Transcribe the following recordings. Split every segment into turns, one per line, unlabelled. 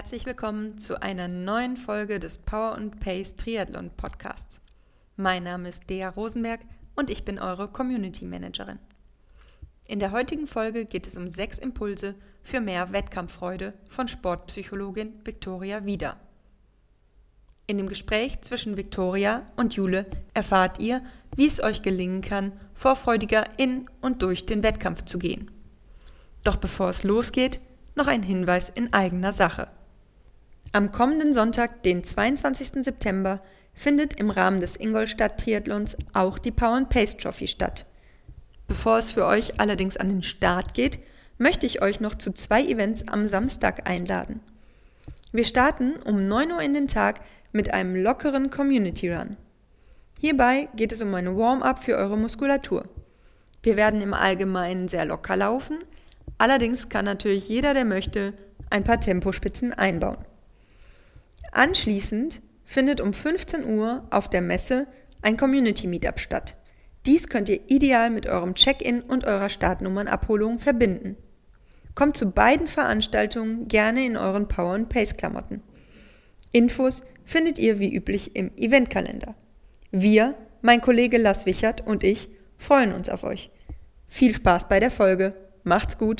herzlich willkommen zu einer neuen Folge des Power & Pace Triathlon Podcasts. Mein Name ist Dea Rosenberg und ich bin eure Community Managerin. In der heutigen Folge geht es um 6 Impulse für mehr Wettkampffreude von Sportpsychologin Viktoria Wieder. In dem Gespräch zwischen Viktoria und Jule erfahrt ihr, wie es euch gelingen kann, vorfreudiger in und durch den Wettkampf zu gehen. Doch bevor es losgeht, noch ein Hinweis in eigener Sache. Am kommenden Sonntag, den 22. September, findet im Rahmen des Ingolstadt-Triathlons auch die Power & Pace Trophy statt. Bevor es für euch allerdings an den Start geht, möchte ich euch noch zu 2 Events am Samstag einladen. Wir starten um 9 Uhr in den Tag mit einem lockeren Community Run. Hierbei geht es um eine Warm-up für eure Muskulatur. Wir werden im Allgemeinen sehr locker laufen, allerdings kann natürlich jeder, der möchte, ein paar Tempospitzen einbauen. Anschließend findet um 15 Uhr auf der Messe ein Community Meetup statt. Dies könnt ihr ideal mit eurem Check-in und eurer Startnummernabholung verbinden. Kommt zu beiden Veranstaltungen gerne in euren Power & Pace Klamotten. Infos findet ihr wie üblich im Eventkalender. Wir, mein Kollege Lars Wichert und ich, freuen uns auf euch. Viel Spaß bei der Folge. Macht's gut.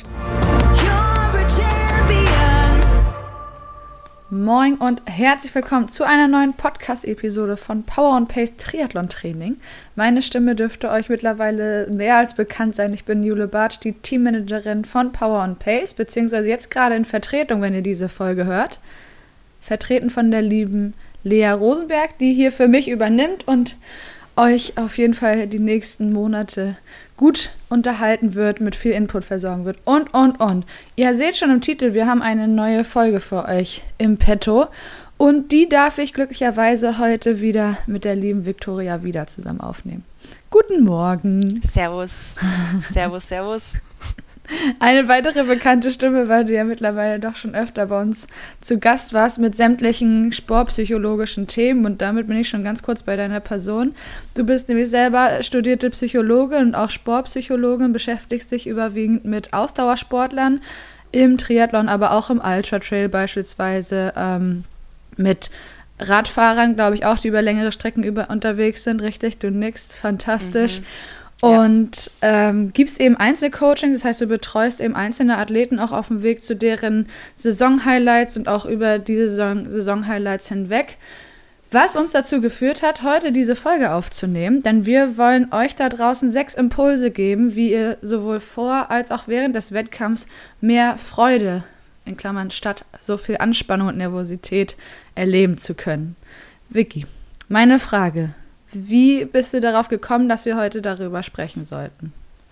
Moin und herzlich willkommen zu einer neuen Podcast-Episode von Power & Pace Triathlon Training. Meine Stimme dürfte euch mittlerweile mehr als bekannt sein. Ich bin Jule Bartsch, die Teammanagerin von Power & Pace, beziehungsweise jetzt gerade in Vertretung, wenn ihr diese Folge hört. Vertreten von der lieben Lea Rosenberg, die hier für mich übernimmt und euch auf jeden Fall die nächsten Monate gut unterhalten wird, mit viel Input versorgen wird und. Ihr seht schon im Titel, wir haben eine neue Folge für euch im Petto und die darf ich glücklicherweise heute wieder mit der lieben Viktoria Wieder zusammen aufnehmen. Guten Morgen.
Servus. Servus.
Eine weitere bekannte Stimme, weil du ja mittlerweile doch schon öfter bei uns zu Gast warst mit sämtlichen sportpsychologischen Themen und damit bin ich schon ganz kurz bei deiner Person. Du bist nämlich selber studierte Psychologin und auch Sportpsychologin, beschäftigst dich überwiegend mit Ausdauersportlern im Triathlon, aber auch im Ultra-Trail beispielsweise, mit Radfahrern, glaube ich auch, die über längere Strecken unterwegs sind, richtig? Du nickst, fantastisch. Und gibst eben Einzelcoaching, das heißt, du betreust eben einzelne Athleten auch auf dem Weg zu deren Saison-Highlights und auch über diese Saison-Highlights hinweg. Was uns dazu geführt hat, heute diese Folge aufzunehmen, denn wir wollen euch da draußen 6 Impulse geben, wie ihr sowohl vor als auch während des Wettkampfs mehr Freude, in Klammern statt so viel Anspannung und Nervosität, erleben zu können. Vicky, meine Frage: Wie bist du darauf gekommen, dass wir heute darüber sprechen sollten?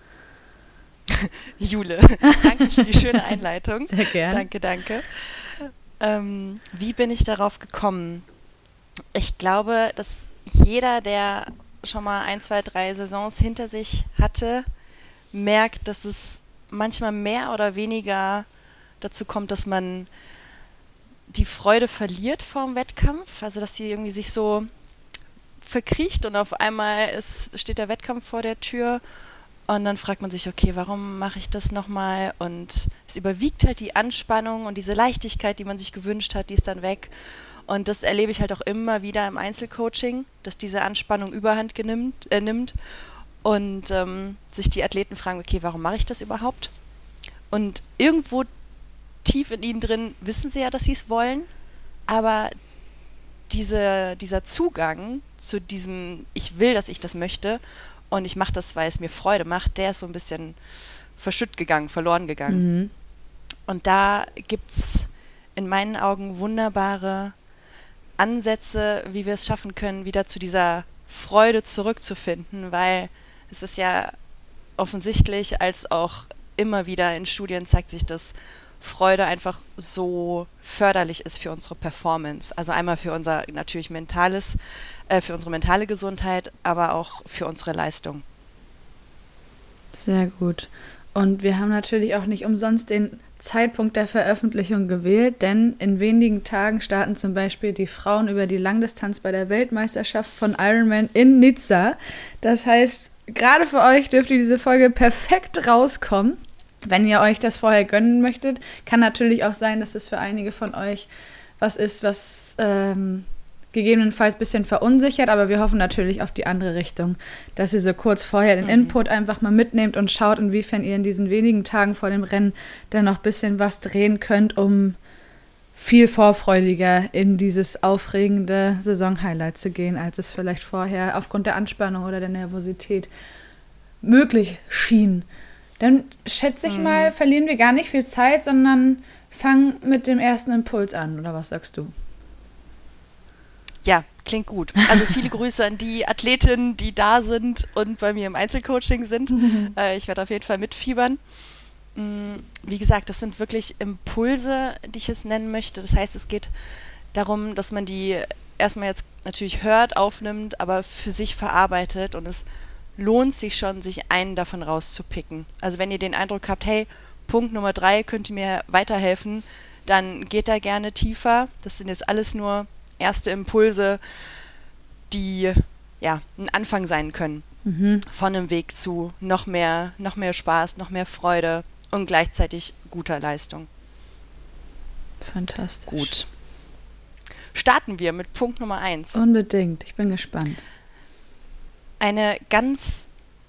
Jule, danke für die schöne Einleitung.
Sehr gerne.
Danke. Wie bin ich darauf gekommen? Ich glaube, dass jeder, der schon mal 1, 2, 3 Saisons hinter sich hatte, merkt, dass es manchmal mehr oder weniger dazu kommt, dass man die Freude verliert vor dem Wettkampf. Also, dass die irgendwie sich so verkriecht und auf einmal steht der Wettkampf vor der Tür und dann fragt man sich, okay, warum mache ich das nochmal? Und es überwiegt halt die Anspannung und diese Leichtigkeit, die man sich gewünscht hat, die ist dann weg. Und das erlebe ich halt auch immer wieder im Einzelcoaching, dass diese Anspannung Überhand nimmt und sich die Athleten fragen, okay, warum mache ich das überhaupt? Und irgendwo tief in ihnen drin wissen sie ja, dass sie es wollen, aber dieser Zugang zu diesem, ich will, dass ich das möchte und ich mache das, weil es mir Freude macht, der ist so ein bisschen verloren gegangen. Mhm. Und da gibt es in meinen Augen wunderbare Ansätze, wie wir es schaffen können, wieder zu dieser Freude zurückzufinden, weil es ist ja offensichtlich, als auch immer wieder in Studien zeigt sich, dass Freude einfach so förderlich ist für unsere Performance. Also einmal für unser natürlich für unsere mentale Gesundheit, aber auch für unsere Leistung.
Sehr gut. Und wir haben natürlich auch nicht umsonst den Zeitpunkt der Veröffentlichung gewählt, denn in wenigen Tagen starten zum Beispiel die Frauen über die Langdistanz bei der Weltmeisterschaft von Ironman in Nizza. Das heißt, gerade für euch dürfte diese Folge perfekt rauskommen. Wenn ihr euch das vorher gönnen möchtet, kann natürlich auch sein, dass es für einige von euch was ist, was gegebenenfalls ein bisschen verunsichert, aber wir hoffen natürlich auf die andere Richtung, dass ihr so kurz vorher den Input einfach mal mitnehmt und schaut, inwiefern ihr in diesen wenigen Tagen vor dem Rennen dann noch ein bisschen was drehen könnt, um viel vorfreudiger in dieses aufregende Saisonhighlight zu gehen, als es vielleicht vorher aufgrund der Anspannung oder der Nervosität möglich schien. Dann schätze ich mal, verlieren wir gar nicht viel Zeit, sondern fangen mit dem ersten Impuls an, oder was sagst du?
Ja, klingt gut. Also viele Grüße an die Athletinnen, die da sind und bei mir im Einzelcoaching sind. Ich werde auf jeden Fall mitfiebern. Wie gesagt, das sind wirklich Impulse, die ich jetzt nennen möchte. Das heißt, es geht darum, dass man die erstmal jetzt natürlich hört, aufnimmt, aber für sich verarbeitet, und es lohnt sich schon, sich einen davon rauszupicken. Also wenn ihr den Eindruck habt, hey, Punkt Nummer 3 könnte mir weiterhelfen, dann geht da gerne tiefer. Das sind jetzt alles nur erste Impulse, die ja ein Anfang sein können von einem Weg zu noch mehr Spaß, noch mehr Freude und gleichzeitig guter Leistung.
Fantastisch.
Gut. Starten wir mit Punkt Nummer 1.
Unbedingt, ich bin gespannt.
Eine ganz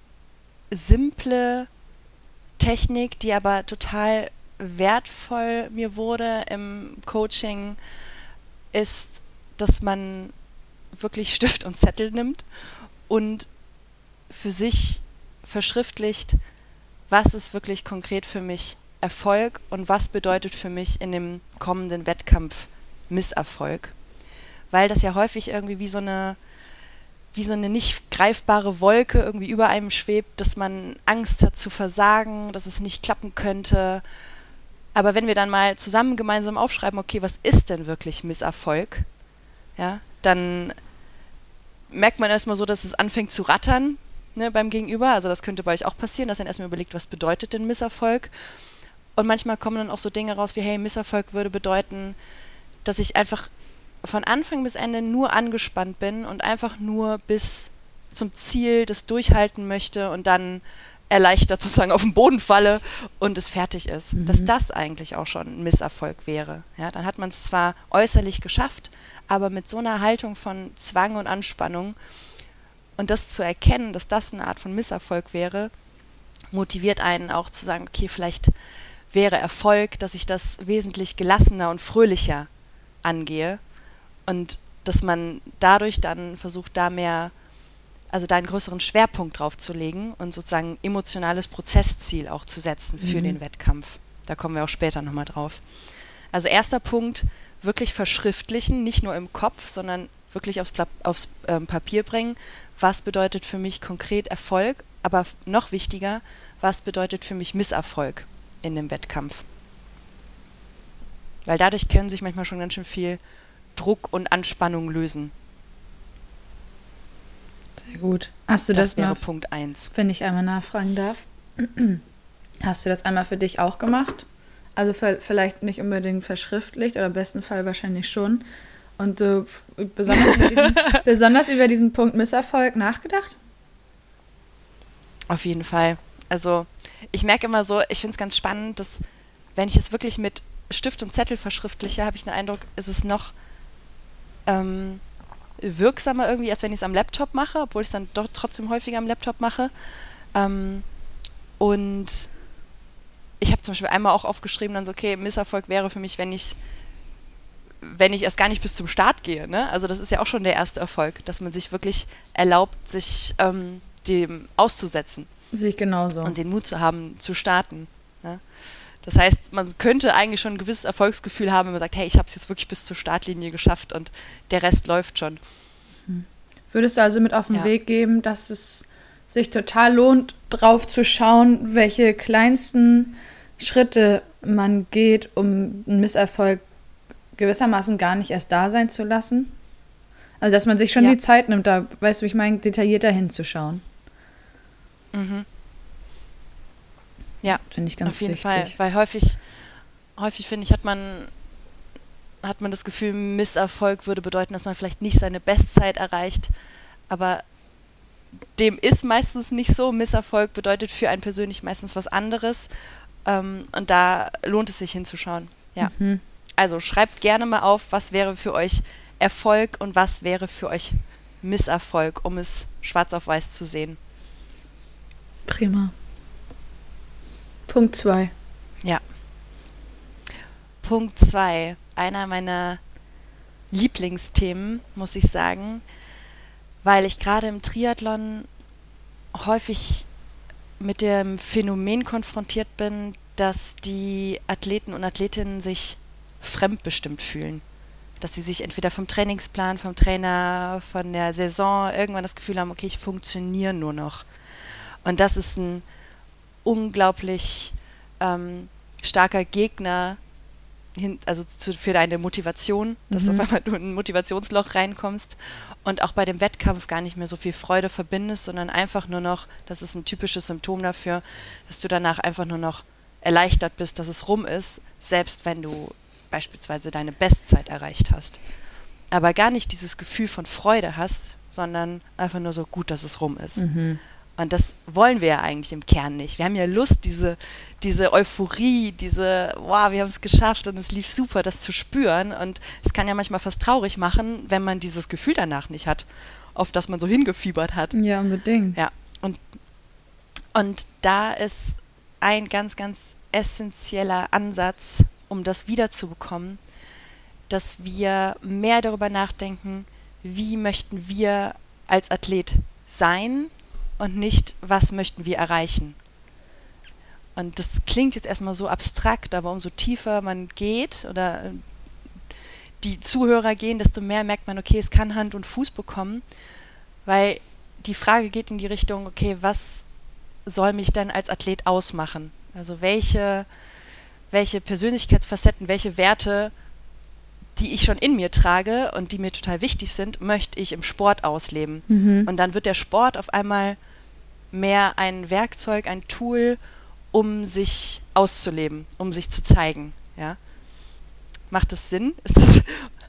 simple Technik, die aber total wertvoll mir wurde im Coaching, ist, dass man wirklich Stift und Zettel nimmt und für sich verschriftlicht, was ist wirklich konkret für mich Erfolg und was bedeutet für mich in dem kommenden Wettkampf Misserfolg. Weil das ja häufig irgendwie wie so eine nicht greifbare Wolke irgendwie über einem schwebt, dass man Angst hat zu versagen, dass es nicht klappen könnte. Aber wenn wir dann mal zusammen gemeinsam aufschreiben, okay, was ist denn wirklich Misserfolg? Ja, dann merkt man erstmal so, dass es anfängt zu rattern, ne, beim Gegenüber. Also das könnte bei euch auch passieren, dass ihr erstmal überlegt, was bedeutet denn Misserfolg? Und manchmal kommen dann auch so Dinge raus wie, hey, Misserfolg würde bedeuten, dass ich einfach von Anfang bis Ende nur angespannt bin und einfach nur bis zum Ziel das durchhalten möchte und dann erleichtert sozusagen auf den Boden falle und es fertig ist. Dass das eigentlich auch schon ein Misserfolg wäre. Ja, dann hat man es zwar äußerlich geschafft, aber mit so einer Haltung von Zwang und Anspannung, und das zu erkennen, dass das eine Art von Misserfolg wäre, motiviert einen auch zu sagen, okay, vielleicht wäre Erfolg, dass ich das wesentlich gelassener und fröhlicher angehe. Und dass man dadurch dann versucht, da einen größeren Schwerpunkt drauf zu legen und sozusagen ein emotionales Prozessziel auch zu setzen für den Wettkampf. Da kommen wir auch später nochmal drauf. Also erster Punkt, wirklich verschriftlichen, nicht nur im Kopf, sondern wirklich aufs Papier bringen. Was bedeutet für mich konkret Erfolg, aber noch wichtiger, was bedeutet für mich Misserfolg in dem Wettkampf? Weil dadurch können sich manchmal schon ganz schön viel Druck und Anspannung lösen.
Sehr gut. Hast du das
wäre
mal,
Punkt 1.
wenn ich einmal nachfragen darf? Hast du das einmal für dich auch gemacht? Also vielleicht nicht unbedingt verschriftlicht, oder im besten Fall wahrscheinlich schon. Und du besonders über diesen Punkt Misserfolg nachgedacht?
Auf jeden Fall. Also ich merke immer so, ich finde es ganz spannend, dass wenn ich es wirklich mit Stift und Zettel verschriftliche, habe ich den Eindruck, ist es noch wirksamer irgendwie, als wenn ich es am Laptop mache, obwohl ich es dann doch trotzdem häufiger am Laptop mache. Und ich habe zum Beispiel einmal auch aufgeschrieben, dann so, okay, Misserfolg wäre für mich, wenn ich erst gar nicht bis zum Start gehe. Ne? Also das ist ja auch schon der erste Erfolg, dass man sich wirklich erlaubt, sich dem auszusetzen.
Sehe ich genauso.
Und den Mut zu haben, zu starten. Ne? Das heißt, man könnte eigentlich schon ein gewisses Erfolgsgefühl haben, wenn man sagt, hey, ich habe es jetzt wirklich bis zur Startlinie geschafft und der Rest läuft schon.
Würdest du also mit auf den Weg geben, dass es sich total lohnt, drauf zu schauen, welche kleinsten Schritte man geht, um einen Misserfolg gewissermaßen gar nicht erst da sein zu lassen? Also, dass man sich schon die Zeit nimmt, da, weißt du, wie ich meine, detaillierter hinzuschauen. Ja, finde ich ganz
auf jeden
wichtig.
Fall, weil häufig finde ich, hat man das Gefühl, Misserfolg würde bedeuten, dass man vielleicht nicht seine Bestzeit erreicht, aber dem ist meistens nicht so. Misserfolg bedeutet für einen persönlich meistens was anderes, Und da lohnt es sich hinzuschauen. Ja.
Mhm.
Also schreibt gerne mal auf, was wäre für euch Erfolg und was wäre für euch Misserfolg, um es schwarz auf weiß zu sehen.
Prima. Punkt 2.
Ja. Punkt 2. Einer meiner Lieblingsthemen, muss ich sagen, weil ich gerade im Triathlon häufig mit dem Phänomen konfrontiert bin, dass die Athleten und Athletinnen sich fremdbestimmt fühlen. Dass sie sich entweder vom Trainingsplan, vom Trainer, von der Saison irgendwann das Gefühl haben, okay, ich funktioniere nur noch. Und das ist ein unglaublich starker Gegner für deine Motivation, dass auf einmal du in ein Motivationsloch reinkommst und auch bei dem Wettkampf gar nicht mehr so viel Freude verbindest, sondern einfach nur noch, das ist ein typisches Symptom dafür, dass du danach einfach nur noch erleichtert bist, dass es rum ist, selbst wenn du beispielsweise deine Bestzeit erreicht hast. Aber gar nicht dieses Gefühl von Freude hast, sondern einfach nur so gut, dass es rum ist.
Mhm.
Und das wollen wir ja eigentlich im Kern nicht. Wir haben ja Lust, diese Euphorie, wow, wir haben es geschafft und es lief super, das zu spüren. Und es kann ja manchmal fast traurig machen, wenn man dieses Gefühl danach nicht hat, auf das man so hingefiebert hat.
Ja, unbedingt.
Ja, und da ist ein ganz, ganz essentieller Ansatz, um das wiederzubekommen, dass wir mehr darüber nachdenken, wie möchten wir als Athlet sein und nicht, was möchten wir erreichen. Und das klingt jetzt erstmal so abstrakt, aber umso tiefer man geht oder die Zuhörer gehen, desto mehr merkt man, okay, es kann Hand und Fuß bekommen, weil die Frage geht in die Richtung, okay, was soll mich denn als Athlet ausmachen? Also welche Persönlichkeitsfacetten, welche Werte, die ich schon in mir trage und die mir total wichtig sind, möchte ich im Sport ausleben.
Mhm.
Und dann wird der Sport auf einmal mehr ein Werkzeug, ein Tool, um sich auszuleben, um sich zu zeigen. Ja? Macht das Sinn? Ist das,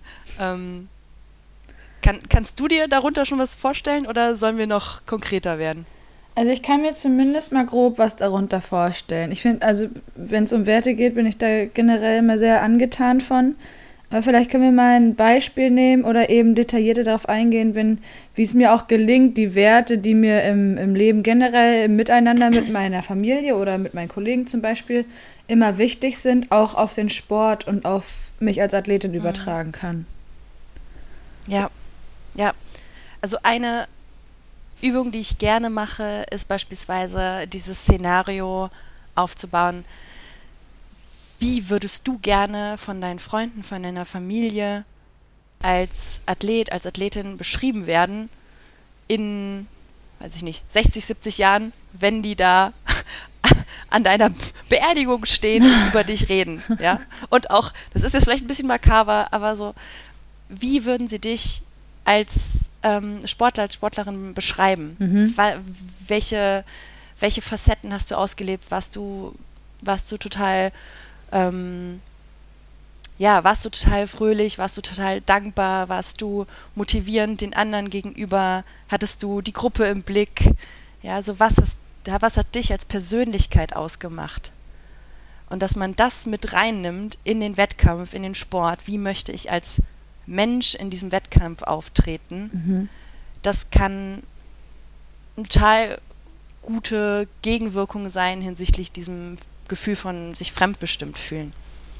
kannst du dir darunter schon was vorstellen oder sollen wir noch konkreter werden?
Also ich kann mir zumindest mal grob was darunter vorstellen. Ich finde, also wenn es um Werte geht, bin ich da generell immer sehr angetan von. Aber vielleicht können wir mal ein Beispiel nehmen oder eben detaillierter darauf eingehen, wie es mir auch gelingt, die Werte, die mir im Leben generell im Miteinander mit meiner Familie oder mit meinen Kollegen zum Beispiel immer wichtig sind, auch auf den Sport und auf mich als Athletin übertragen kann.
Ja. Also eine Übung, die ich gerne mache, ist beispielsweise dieses Szenario aufzubauen. Wie würdest du gerne von deinen Freunden, von deiner Familie als Athlet, als Athletin beschrieben werden in, 60, 70 Jahren, wenn die da an deiner Beerdigung stehen und über dich reden, ja? Und auch, das ist jetzt vielleicht ein bisschen makaber, aber so, wie würden sie dich als Sportler, als Sportlerin beschreiben?
Mhm.
Welche Facetten hast du ausgelebt? Warst du total warst du total fröhlich, warst du total dankbar, warst du motivierend den anderen gegenüber, hattest du die Gruppe im Blick, ja, also was hat dich als Persönlichkeit ausgemacht? Und dass man das mit reinnimmt in den Wettkampf, in den Sport, wie möchte ich als Mensch in diesem Wettkampf auftreten, das kann eine total gute Gegenwirkung sein hinsichtlich diesem Gefühl von sich fremdbestimmt fühlen.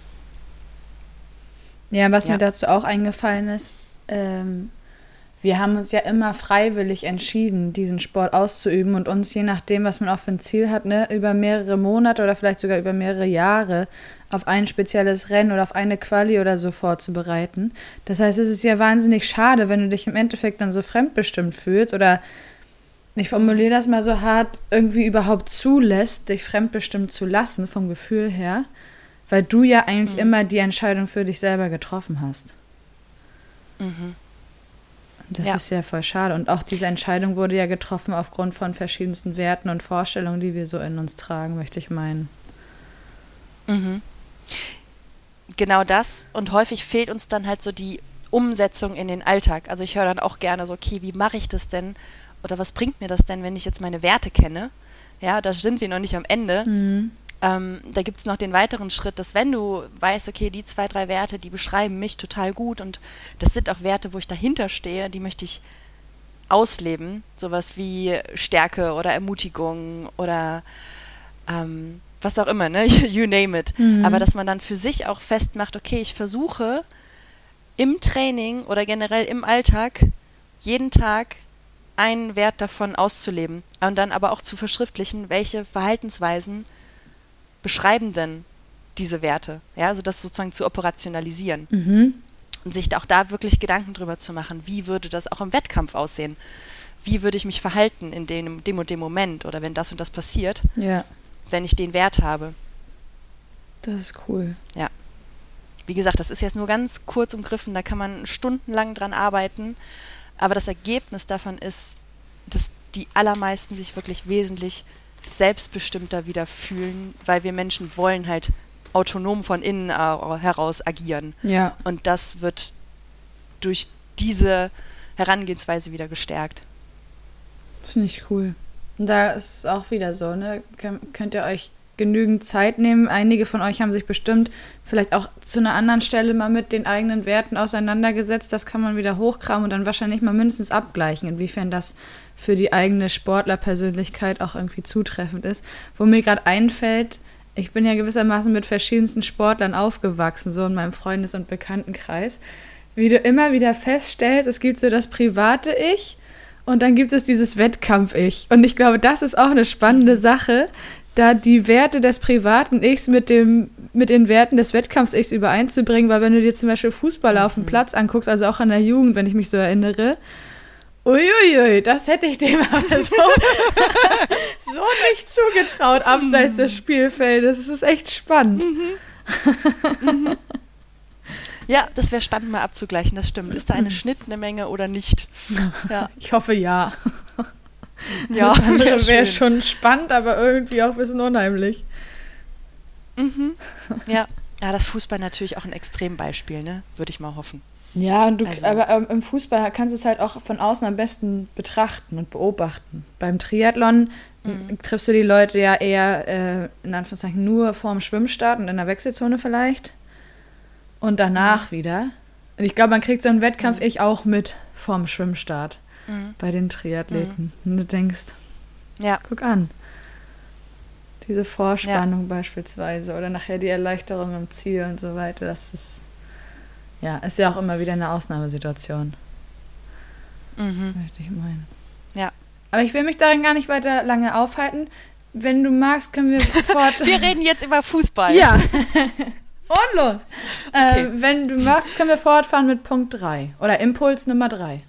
Ja, was mir dazu auch eingefallen ist, wir haben uns ja immer freiwillig entschieden, diesen Sport auszuüben und uns, je nachdem, was man auch für ein Ziel hat, über mehrere Monate oder vielleicht sogar über mehrere Jahre auf ein spezielles Rennen oder auf eine Quali oder so vorzubereiten. Das heißt, es ist ja wahnsinnig schade, wenn du dich im Endeffekt dann so fremdbestimmt fühlst oder, ich formuliere das mal so hart, irgendwie überhaupt zulässt, dich fremdbestimmt zu lassen vom Gefühl her, weil du ja eigentlich immer die Entscheidung für dich selber getroffen hast.
Mhm.
Das ist ja voll schade. Und auch diese Entscheidung wurde ja getroffen aufgrund von verschiedensten Werten und Vorstellungen, die wir so in uns tragen, möchte ich meinen.
Mhm. Genau das. Und häufig fehlt uns dann halt so die Umsetzung in den Alltag. Also ich höre dann auch gerne so, okay, wie mache ich das denn? Oder was bringt mir das denn, wenn ich jetzt meine Werte kenne? Ja, da sind wir noch nicht am Ende. Da gibt es noch den weiteren Schritt, dass wenn du weißt, okay, die 2, 3 Werte, die beschreiben mich total gut und das sind auch Werte, wo ich dahinter stehe, die möchte ich ausleben, sowas wie Stärke oder Ermutigung oder was auch immer, ne? You name it. Aber dass man dann für sich auch festmacht, okay, ich versuche im Training oder generell im Alltag jeden Tag einen Wert davon auszuleben und dann aber auch zu verschriftlichen, welche Verhaltensweisen beschreiben denn diese Werte, ja, also das sozusagen zu operationalisieren und sich auch da wirklich Gedanken drüber zu machen, wie würde das auch im Wettkampf aussehen, wie würde ich mich verhalten in dem und dem Moment oder wenn das und das passiert, wenn ich den Wert habe.
Das ist cool.
Ja, wie gesagt, das ist jetzt nur ganz kurz umgriffen, da kann man stundenlang dran arbeiten, aber das Ergebnis davon ist, dass die allermeisten sich wirklich wesentlich selbstbestimmter wieder fühlen, weil wir Menschen wollen halt autonom von innen heraus agieren.
Ja.
Und das wird durch diese Herangehensweise wieder gestärkt.
Das finde ich cool. Und da ist es auch wieder so, ne? Könnt ihr euch genügend Zeit nehmen. Einige von euch haben sich bestimmt vielleicht auch zu einer anderen Stelle mal mit den eigenen Werten auseinandergesetzt. Das kann man wieder hochkramen und dann wahrscheinlich mal mindestens abgleichen, inwiefern das für die eigene Sportlerpersönlichkeit auch irgendwie zutreffend ist. Wo mir gerade einfällt, ich bin ja gewissermaßen mit verschiedensten Sportlern aufgewachsen, so in meinem Freundes- und Bekanntenkreis. Wie du immer wieder feststellst, es gibt so das private Ich und dann gibt es dieses Wettkampf-Ich. Und ich glaube, das ist auch eine spannende Sache, da die Werte des privaten Ichs mit den Werten des Wettkampfs-Ichs übereinzubringen, weil wenn du dir zum Beispiel Fußballer auf dem Platz anguckst, also auch an der Jugend, wenn ich mich so erinnere, uiuiui, das hätte ich dem aber so nicht zugetraut, abseits des Spielfeldes. Das ist echt spannend.
Ja, das wäre spannend mal abzugleichen, das stimmt. Ist da eine Schnittmenge oder nicht? Ja.
Ich hoffe, ja.
Ja,
das andere wäre schon spannend, aber irgendwie auch ein bisschen unheimlich.
Ja, das Fußball natürlich auch ein Extrembeispiel, ne? Würde ich mal hoffen.
Ja, aber im Fußball kannst du es halt auch von außen am besten betrachten und beobachten. Beim Triathlon triffst du die Leute ja eher, in Anführungszeichen, nur vorm Schwimmstart und in der Wechselzone vielleicht. Und danach wieder. Und ich glaube, man kriegt so einen Wettkampf auch mit vorm Schwimmstart bei den Triathleten. Und du denkst, guck an. Diese Vorspannung beispielsweise oder nachher die Erleichterung im Ziel und so weiter, das ist ja auch immer wieder eine Ausnahmesituation. Möchte ich meinen.
Ja.
Aber ich will mich darin gar nicht weiter lange aufhalten. Wenn du magst, können wir sofort...
Wir reden jetzt über Fußball.
Ja. Und los. Okay. Wenn du magst, können wir fortfahren mit Punkt 3 oder Impuls Nummer 3.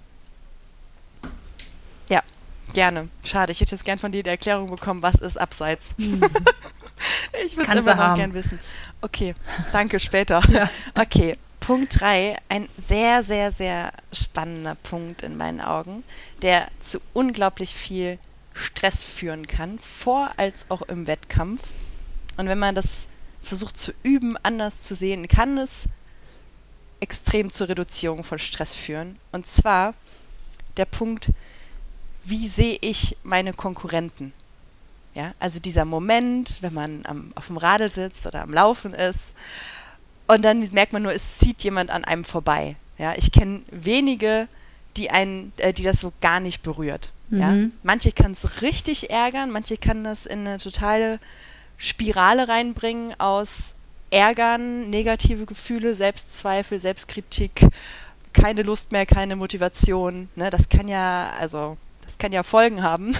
Ja, gerne. Schade, ich hätte jetzt gern von dir die Erklärung bekommen, was ist Abseits. Ich würde es immer noch gern wissen. Okay, danke, später. Ja. Okay, Punkt 3, ein sehr, sehr, sehr spannender Punkt in meinen Augen, der zu unglaublich viel Stress führen kann, vor als auch im Wettkampf. Und wenn man das versucht zu üben, anders zu sehen, kann es extrem zur Reduzierung von Stress führen. Und zwar der Punkt, wie sehe ich meine Konkurrenten? Ja, also dieser Moment, wenn man auf dem Radl sitzt oder am Laufen ist und dann merkt man nur, es zieht jemand an einem vorbei. Ja, ich kenne wenige, die das so gar nicht berührt. Ja? Manche kann es richtig ärgern, manche kann das in eine totale Spirale reinbringen aus Ärgern, negative Gefühle, Selbstzweifel, Selbstkritik, keine Lust mehr, keine Motivation. Ne? Das kann ja Folgen haben.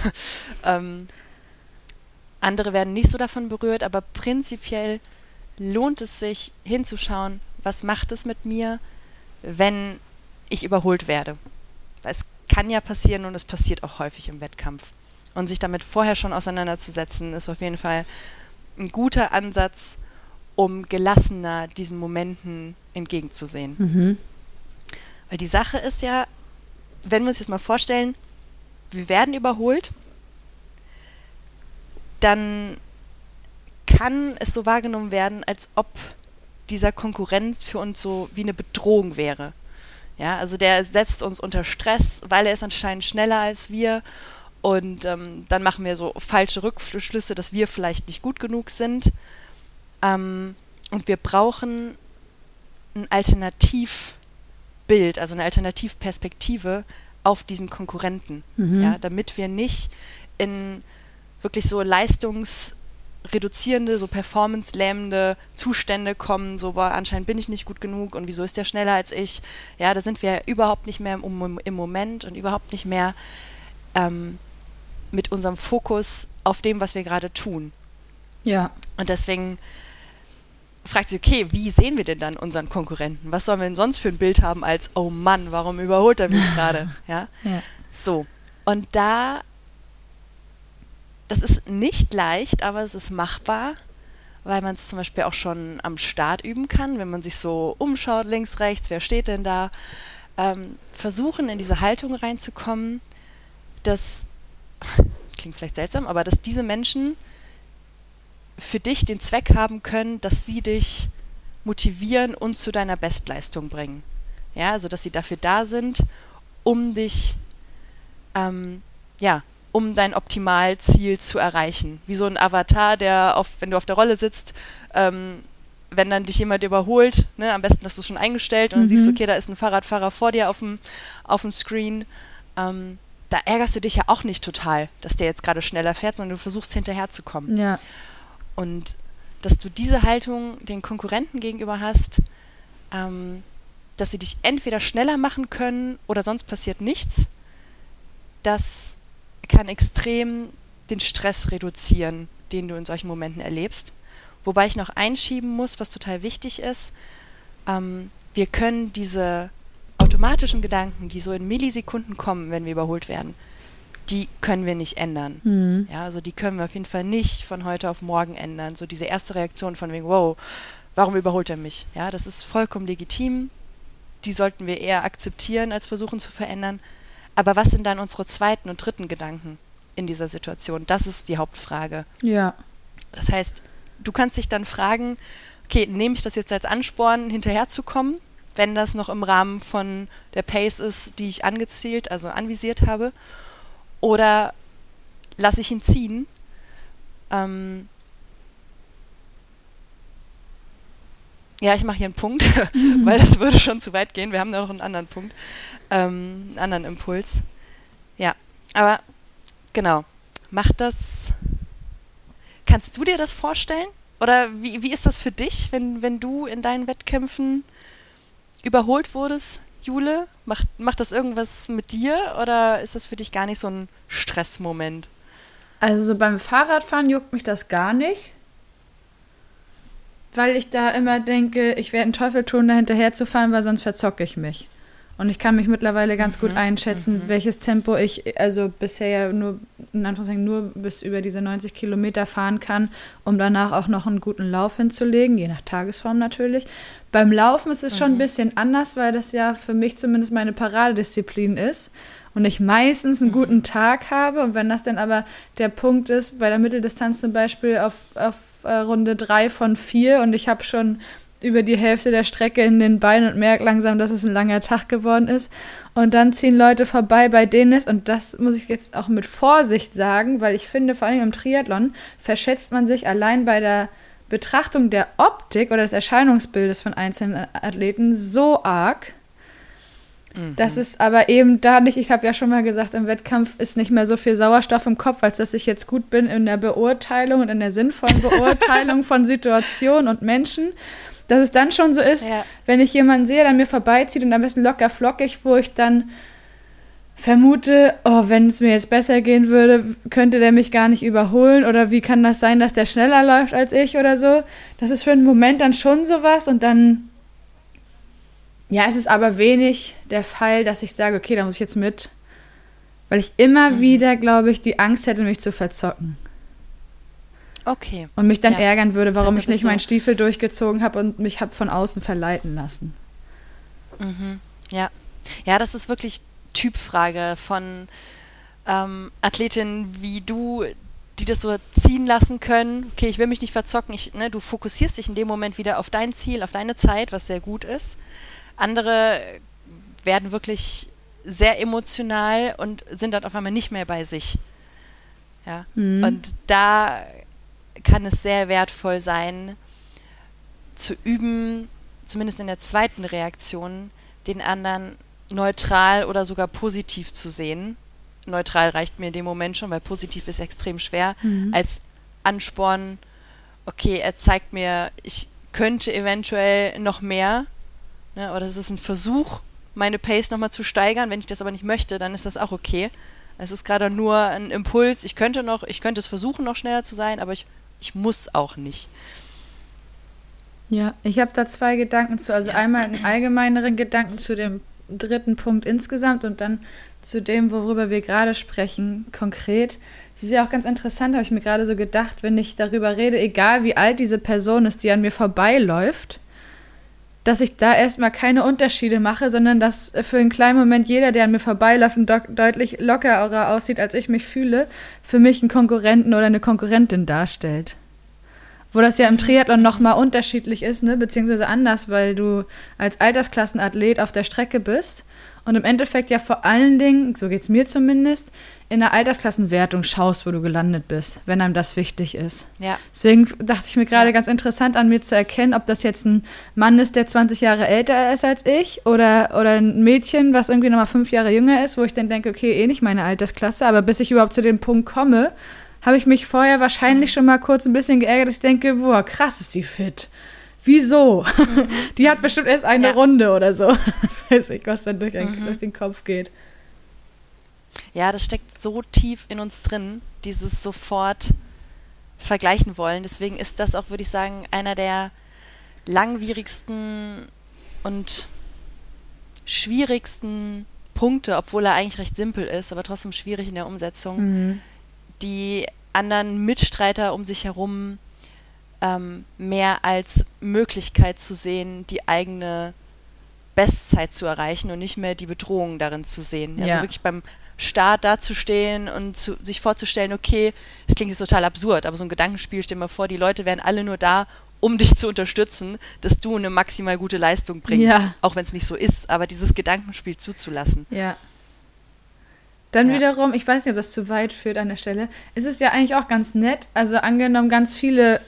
Andere werden nicht so davon berührt, aber prinzipiell lohnt es sich hinzuschauen, was macht es mit mir, wenn ich überholt werde. Es kann ja passieren und es passiert auch häufig im Wettkampf. Und sich damit vorher schon auseinanderzusetzen, ist auf jeden Fall ein guter Ansatz, um gelassener diesen Momenten entgegenzusehen. Weil die Sache ist ja, wenn wir uns jetzt mal vorstellen, wir werden überholt, dann kann es so wahrgenommen werden, als ob dieser Konkurrenz für uns so wie eine Bedrohung wäre. Ja, also der setzt uns unter Stress, weil er ist anscheinend schneller als wir Und dann machen wir so falsche Rückschlüsse, dass wir vielleicht nicht gut genug sind. Und wir brauchen ein Alternativbild, also eine Alternativperspektive auf diesen Konkurrenten, ja, damit wir nicht in wirklich so leistungsreduzierende, so performance-lähmende Zustände kommen, so, boah, anscheinend bin ich nicht gut genug und wieso ist der schneller als ich? Ja, da sind wir überhaupt nicht mehr im Moment und überhaupt nicht mehr mit unserem Fokus auf dem, was wir gerade tun.
Ja.
Und deswegen fragt sich, okay, wie sehen wir denn dann unseren Konkurrenten? Was sollen wir denn sonst für ein Bild haben als, oh Mann, warum überholt er mich gerade? Ja? So. Und das ist nicht leicht, aber es ist machbar, weil man es zum Beispiel auch schon am Start üben kann, wenn man sich so umschaut, links, rechts, wer steht denn da? Versuchen, in diese Haltung reinzukommen, dass, klingt vielleicht seltsam, aber dass diese Menschen für dich den Zweck haben können, dass sie dich motivieren und zu deiner Bestleistung bringen. Ja, also dass sie dafür da sind, um dich, um dein Optimalziel zu erreichen. Wie so ein Avatar, der, wenn du auf der Rolle sitzt, wenn dann dich jemand überholt, ne, am besten hast du es schon eingestellt und dann siehst du, okay, da ist ein Fahrradfahrer vor dir auf dem Screen, da ärgerst du dich ja auch nicht total, dass der jetzt gerade schneller fährt, sondern du versuchst hinterherzukommen.
Ja.
Und dass du diese Haltung den Konkurrenten gegenüber hast, dass sie dich entweder schneller machen können oder sonst passiert nichts, das kann extrem den Stress reduzieren, den du in solchen Momenten erlebst. Wobei ich noch einschieben muss, was total wichtig ist, wir können diese automatischen Gedanken, die so in Millisekunden kommen, wenn wir überholt werden, die können wir nicht ändern. Ja, also die können wir auf jeden Fall nicht von heute auf morgen ändern. So diese erste Reaktion von wegen, wow, warum überholt er mich? Ja, das ist vollkommen legitim. Die sollten wir eher akzeptieren, als versuchen zu verändern. Aber was sind dann unsere zweiten und dritten Gedanken in dieser Situation? Das ist die Hauptfrage.
Ja.
Das heißt, du kannst dich dann fragen, okay, nehme ich das jetzt als Ansporn, hinterherzukommen, wenn das noch im Rahmen von der Pace ist, die ich anvisiert habe? Oder lasse ich ihn ziehen? Ja, ich mache hier einen Punkt, weil das würde schon zu weit gehen. Wir haben da noch einen anderen Punkt, einen anderen Impuls. Ja, aber genau, mach das. Kannst du dir das vorstellen? Oder wie ist das für dich, wenn du in deinen Wettkämpfen überholt wurdest, Jule? Macht das irgendwas mit dir oder ist das für dich gar nicht so ein Stressmoment?
Also beim Fahrradfahren juckt mich das gar nicht, weil ich da immer denke, ich werde einen Teufel tun, da hinterher zu fahren, weil sonst verzocke ich mich. Und ich kann mich mittlerweile ganz gut einschätzen, welches Tempo ich also bisher ja nur bis über diese 90 Kilometer fahren kann, um danach auch noch einen guten Lauf hinzulegen, je nach Tagesform natürlich. Beim Laufen ist es schon ein bisschen anders, weil das ja für mich zumindest meine Paradedisziplin ist und ich meistens einen guten Tag habe. Und wenn das dann aber der Punkt ist, bei der Mitteldistanz zum Beispiel auf Runde 3 von 4 und ich habe schon über die Hälfte der Strecke in den Beinen und merke langsam, dass es ein langer Tag geworden ist. Und dann ziehen Leute vorbei, bei denen ist, und das muss ich jetzt auch mit Vorsicht sagen, weil ich finde, vor allem im Triathlon verschätzt man sich allein bei der Betrachtung der Optik oder des Erscheinungsbildes von einzelnen Athleten so arg, dass es aber eben da nicht, ich habe ja schon mal gesagt, im Wettkampf ist nicht mehr so viel Sauerstoff im Kopf, als dass ich jetzt gut bin in der Beurteilung und in der sinnvollen Beurteilung von Situationen und Menschen. Dass es dann schon so ist, wenn ich jemanden sehe, der an mir vorbeizieht und am besten locker flockig, wo ich dann vermute, oh, wenn es mir jetzt besser gehen würde, könnte der mich gar nicht überholen oder wie kann das sein, dass der schneller läuft als ich oder so. Das ist für einen Moment dann schon sowas und dann, ja, es ist aber wenig der Fall, dass ich sage, okay, da muss ich jetzt mit, weil ich immer wieder, glaube ich, die Angst hätte, mich zu verzocken.
Okay.
Und mich dann ärgern würde, warum ich nicht meinen Stiefel durchgezogen habe und mich habe von außen verleiten lassen.
Ja. Ja, das ist wirklich Typfrage von Athletinnen wie du, die das so ziehen lassen können. Okay, ich will mich nicht verzocken. Du fokussierst dich in dem Moment wieder auf dein Ziel, auf deine Zeit, was sehr gut ist. Andere werden wirklich sehr emotional und sind dann auf einmal nicht mehr bei sich. Ja? Und da kann es sehr wertvoll sein, zu üben, zumindest in der zweiten Reaktion, den anderen neutral oder sogar positiv zu sehen. Neutral reicht mir in dem Moment schon, weil positiv ist extrem schwer, als Ansporn, okay, er zeigt mir, ich könnte eventuell noch mehr, ne, oder es ist ein Versuch, meine Pace nochmal zu steigern. Wenn ich das aber nicht möchte, dann ist das auch okay. Es ist gerade nur ein Impuls, ich könnte es versuchen, noch schneller zu sein, aber ich muss auch nicht.
Ja, ich habe da 2 Gedanken zu. Also einmal einen allgemeineren Gedanken zu dem dritten Punkt insgesamt und dann zu dem, worüber wir gerade sprechen, konkret. Es ist ja auch ganz interessant, habe ich mir gerade so gedacht, wenn ich darüber rede, egal wie alt diese Person ist, die an mir vorbeiläuft, dass ich da erstmal keine Unterschiede mache, sondern dass für einen kleinen Moment jeder, der an mir vorbeiläuft und deutlich lockerer aussieht, als ich mich fühle, für mich einen Konkurrenten oder eine Konkurrentin darstellt. Wo das ja im Triathlon nochmal unterschiedlich ist, ne? Beziehungsweise anders, weil du als Altersklassenathlet auf der Strecke bist und im Endeffekt ja vor allen Dingen, so geht es mir zumindest, in der Altersklassenwertung schaust, wo du gelandet bist, wenn einem das wichtig ist.
Ja.
Deswegen dachte ich mir gerade ganz interessant an mir zu erkennen, ob das jetzt ein Mann ist, der 20 Jahre älter ist als ich oder ein Mädchen, was irgendwie nochmal 5 Jahre jünger ist, wo ich dann denke, okay, nicht meine Altersklasse, aber bis ich überhaupt zu dem Punkt komme, habe ich mich vorher wahrscheinlich schon mal kurz ein bisschen geärgert, dass ich denke, boah, krass ist die fit. Wieso? Die hat bestimmt erst eine Runde oder so. Das weiß ich, was dann durch den Kopf geht.
Ja, das steckt so tief in uns drin, dieses sofort vergleichen wollen. Deswegen ist das auch, würde ich sagen, einer der langwierigsten und schwierigsten Punkte, obwohl er eigentlich recht simpel ist, aber trotzdem schwierig in der Umsetzung, die anderen Mitstreiter um sich herum mehr als Möglichkeit zu sehen, die eigene Bestzeit zu erreichen und nicht mehr die Bedrohung darin zu sehen. Also wirklich beim Start dazustehen und sich vorzustellen, okay, das klingt jetzt total absurd, aber so ein Gedankenspiel, stell dir mal vor, die Leute wären alle nur da, um dich zu unterstützen, dass du eine maximal gute Leistung bringst, auch wenn es nicht so ist, aber dieses Gedankenspiel zuzulassen.
Ja. Dann wiederum, ich weiß nicht, ob das zu weit führt an der Stelle, ist es ja eigentlich auch ganz nett, also angenommen ganz viele,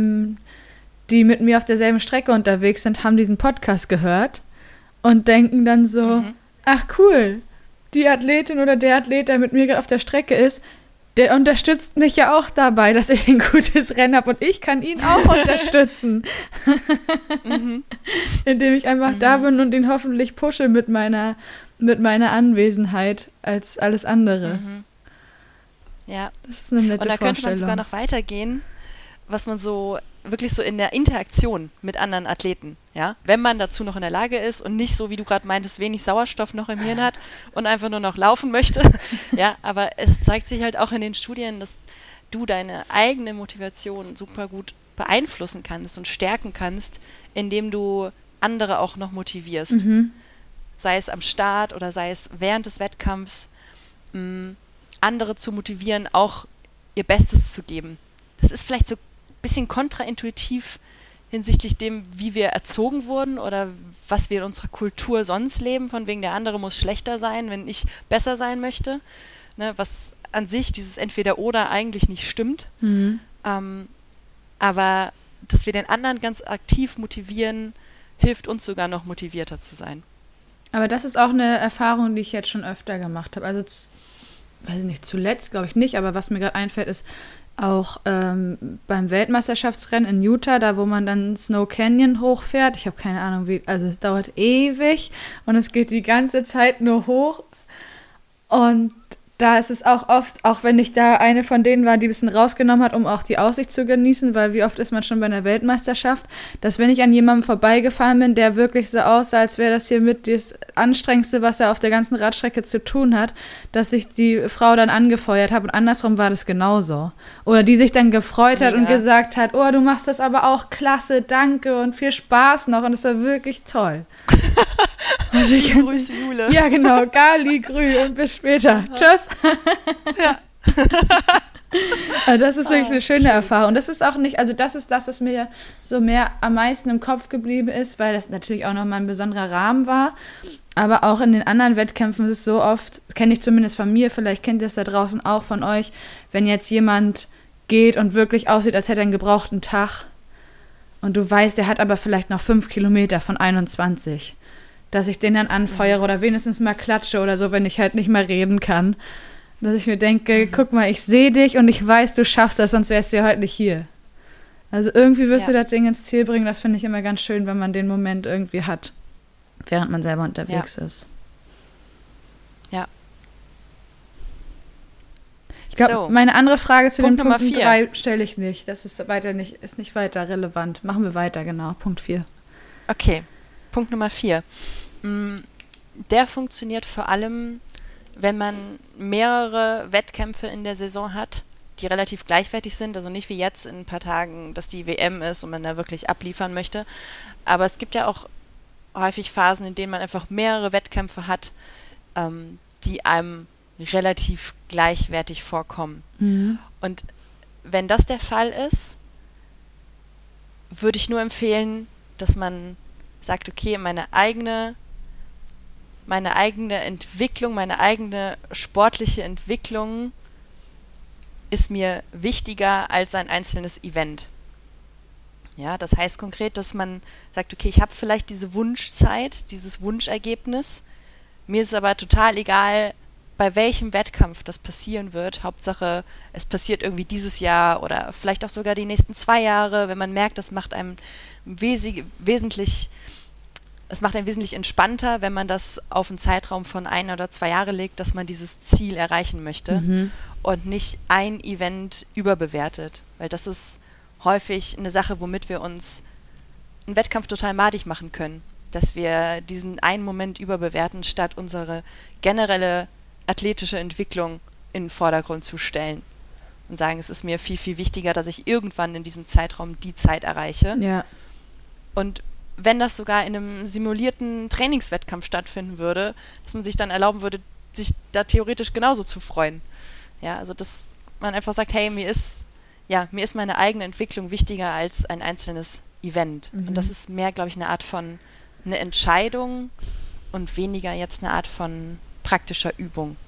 die mit mir auf derselben Strecke unterwegs sind, haben diesen Podcast gehört und denken dann so, ach cool, die Athletin oder der Athlet, der mit mir gerade auf der Strecke ist, der unterstützt mich ja auch dabei, dass ich ein gutes Rennen habe und ich kann ihn auch unterstützen. Indem ich einfach da bin und ihn hoffentlich pushe mit meiner Anwesenheit als alles andere.
Ja.
Das ist eine nette
Und da könnte man
Vorstellung.
sogar noch weitergehen, was man so wirklich so in der Interaktion mit anderen Athleten, ja, wenn man dazu noch in der Lage ist und nicht so, wie du gerade meintest, wenig Sauerstoff noch im Hirn hat und einfach nur noch laufen möchte. Ja, aber es zeigt sich halt auch in den Studien, dass du deine eigene Motivation super gut beeinflussen kannst und stärken kannst, indem du andere auch noch motivierst. Sei es am Start oder sei es während des Wettkampfs, andere zu motivieren, auch ihr Bestes zu geben. Das ist vielleicht so ein bisschen kontraintuitiv hinsichtlich dem, wie wir erzogen wurden oder was wir in unserer Kultur sonst leben, von wegen der andere muss schlechter sein, wenn ich besser sein möchte, ne, was an sich dieses Entweder-Oder eigentlich nicht stimmt. Aber dass wir den anderen ganz aktiv motivieren, hilft uns sogar noch motivierter zu sein.
Aber das ist auch eine Erfahrung, die ich jetzt schon öfter gemacht habe. Also, weiß ich nicht, zuletzt glaube ich nicht, aber was mir gerade einfällt, ist auch beim Weltmeisterschaftsrennen in Utah, da wo man dann Snow Canyon hochfährt. Ich habe keine Ahnung, wie, also es dauert ewig und es geht die ganze Zeit nur hoch. Und da ist es auch oft, auch wenn ich da eine von denen war, die ein bisschen rausgenommen hat, um auch die Aussicht zu genießen, weil wie oft ist man schon bei einer Weltmeisterschaft, dass wenn ich an jemandem vorbeigefahren bin, der wirklich so aussah, als wäre das hier mit das Anstrengendste, was er auf der ganzen Radstrecke zu tun hat, dass ich die Frau dann angefeuert habe und andersrum war das genauso. Oder die sich dann gefreut hat und gesagt hat, oh, du machst das aber auch klasse, danke und viel Spaß noch und es war wirklich toll. Also
Grüße, Jule.
Ja, genau. Gali, grü und bis später. Tschüss.
Ja.
Also das ist wirklich eine schöne Erfahrung. Das ist auch nicht, also das ist das, was mir so mehr am meisten im Kopf geblieben ist, weil das natürlich auch nochmal ein besonderer Rahmen war. Aber auch in den anderen Wettkämpfen ist es so oft, kenne ich zumindest von mir, vielleicht kennt ihr es da draußen auch von euch, wenn jetzt jemand geht und wirklich aussieht, als hätte er einen gebrauchten Tag und du weißt, der hat aber vielleicht noch 5 Kilometer von 21, dass ich den dann anfeuere oder wenigstens mal klatsche oder so, wenn ich halt nicht mehr reden kann. Dass ich mir denke, guck mal, ich sehe dich und ich weiß, du schaffst das, sonst wärst du ja heute nicht hier. Also irgendwie wirst du das Ding ins Ziel bringen. Das finde ich immer ganz schön, wenn man den Moment irgendwie hat, während man selber unterwegs ist.
Ja.
Ich glaube, meine andere Frage zu
Punkt
den
Nummer
Punkten
4
3 stelle ich nicht. Das ist nicht weiter relevant. Machen wir weiter, genau. Punkt 4.
Okay, Punkt Nummer 4. Der funktioniert vor allem, wenn man mehrere Wettkämpfe in der Saison hat, die relativ gleichwertig sind, also nicht wie jetzt in ein paar Tagen, dass die WM ist und man da wirklich abliefern möchte. Aber es gibt ja auch häufig Phasen, in denen man einfach mehrere Wettkämpfe hat, die einem relativ gleichwertig vorkommen. Mhm. Und wenn das der Fall ist, würde ich nur empfehlen, dass man sagt, okay, meine eigene Entwicklung, meine eigene sportliche Entwicklung ist mir wichtiger als ein einzelnes Event. Ja, das heißt konkret, dass man sagt, okay, ich habe vielleicht diese Wunschzeit, dieses Wunschergebnis, mir ist es aber total egal, bei welchem Wettkampf das passieren wird. Hauptsache, es passiert irgendwie dieses Jahr oder vielleicht auch sogar die nächsten 2 Jahre, wenn man merkt, das macht einem wesentlich entspannter, wenn man das auf einen Zeitraum von 1 oder 2 Jahre legt, dass man dieses Ziel erreichen möchte und nicht ein Event überbewertet. Weil das ist häufig eine Sache, womit wir uns einen Wettkampf total madig machen können. Dass wir diesen einen Moment überbewerten, statt unsere generelle athletische Entwicklung in den Vordergrund zu stellen. Und sagen, es ist mir viel, viel wichtiger, dass ich irgendwann in diesem Zeitraum die Zeit erreiche.
Ja.
Und wenn das sogar in einem simulierten Trainingswettkampf stattfinden würde, dass man sich dann erlauben würde, sich da theoretisch genauso zu freuen. Ja, also dass man einfach sagt, hey, mir ist meine eigene Entwicklung wichtiger als ein einzelnes Event. Und das ist mehr, glaube ich, eine Art von eine Entscheidung und weniger jetzt eine Art von praktischer Übung.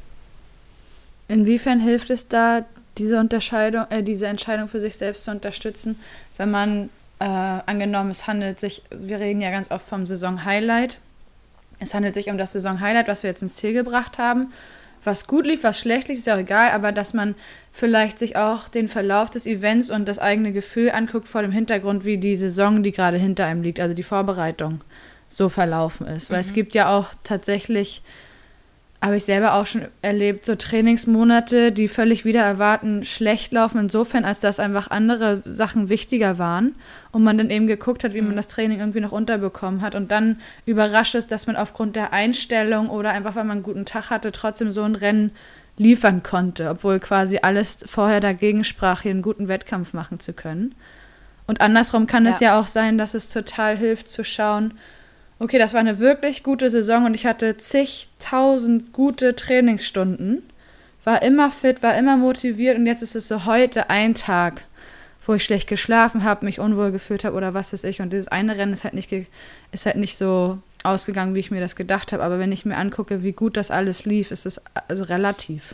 Inwiefern hilft es da, diese Entscheidung für sich selbst zu unterstützen, wenn man angenommen, wir reden ja ganz oft vom Saison-Highlight. Es handelt sich um das Saison-Highlight, was wir jetzt ins Ziel gebracht haben. Was gut lief, was schlecht lief, ist ja auch egal, aber dass man vielleicht sich auch den Verlauf des Events und das eigene Gefühl anguckt vor dem Hintergrund, wie die Saison, die gerade hinter einem liegt, also die Vorbereitung, so verlaufen ist. Weil es gibt ja auch tatsächlich, habe ich selber auch schon erlebt, so Trainingsmonate, die völlig wider Erwarten schlecht laufen, insofern, als dass einfach andere Sachen wichtiger waren und man dann eben geguckt hat, wie man das Training irgendwie noch unterbekommen hat und dann überrascht ist, dass man aufgrund der Einstellung oder einfach, weil man einen guten Tag hatte, trotzdem so ein Rennen liefern konnte, obwohl quasi alles vorher dagegen sprach, hier einen guten Wettkampf machen zu können. Und andersrum kann es ja auch sein, dass es total hilft zu schauen, okay, das war eine wirklich gute Saison und ich hatte zigtausend gute Trainingsstunden, war immer fit, war immer motiviert und jetzt ist es so heute ein Tag, wo ich schlecht geschlafen habe, mich unwohl gefühlt habe oder was weiß ich. Und dieses eine Rennen ist halt nicht so ausgegangen, wie ich mir das gedacht habe. Aber wenn ich mir angucke, wie gut das alles lief, ist es also relativ.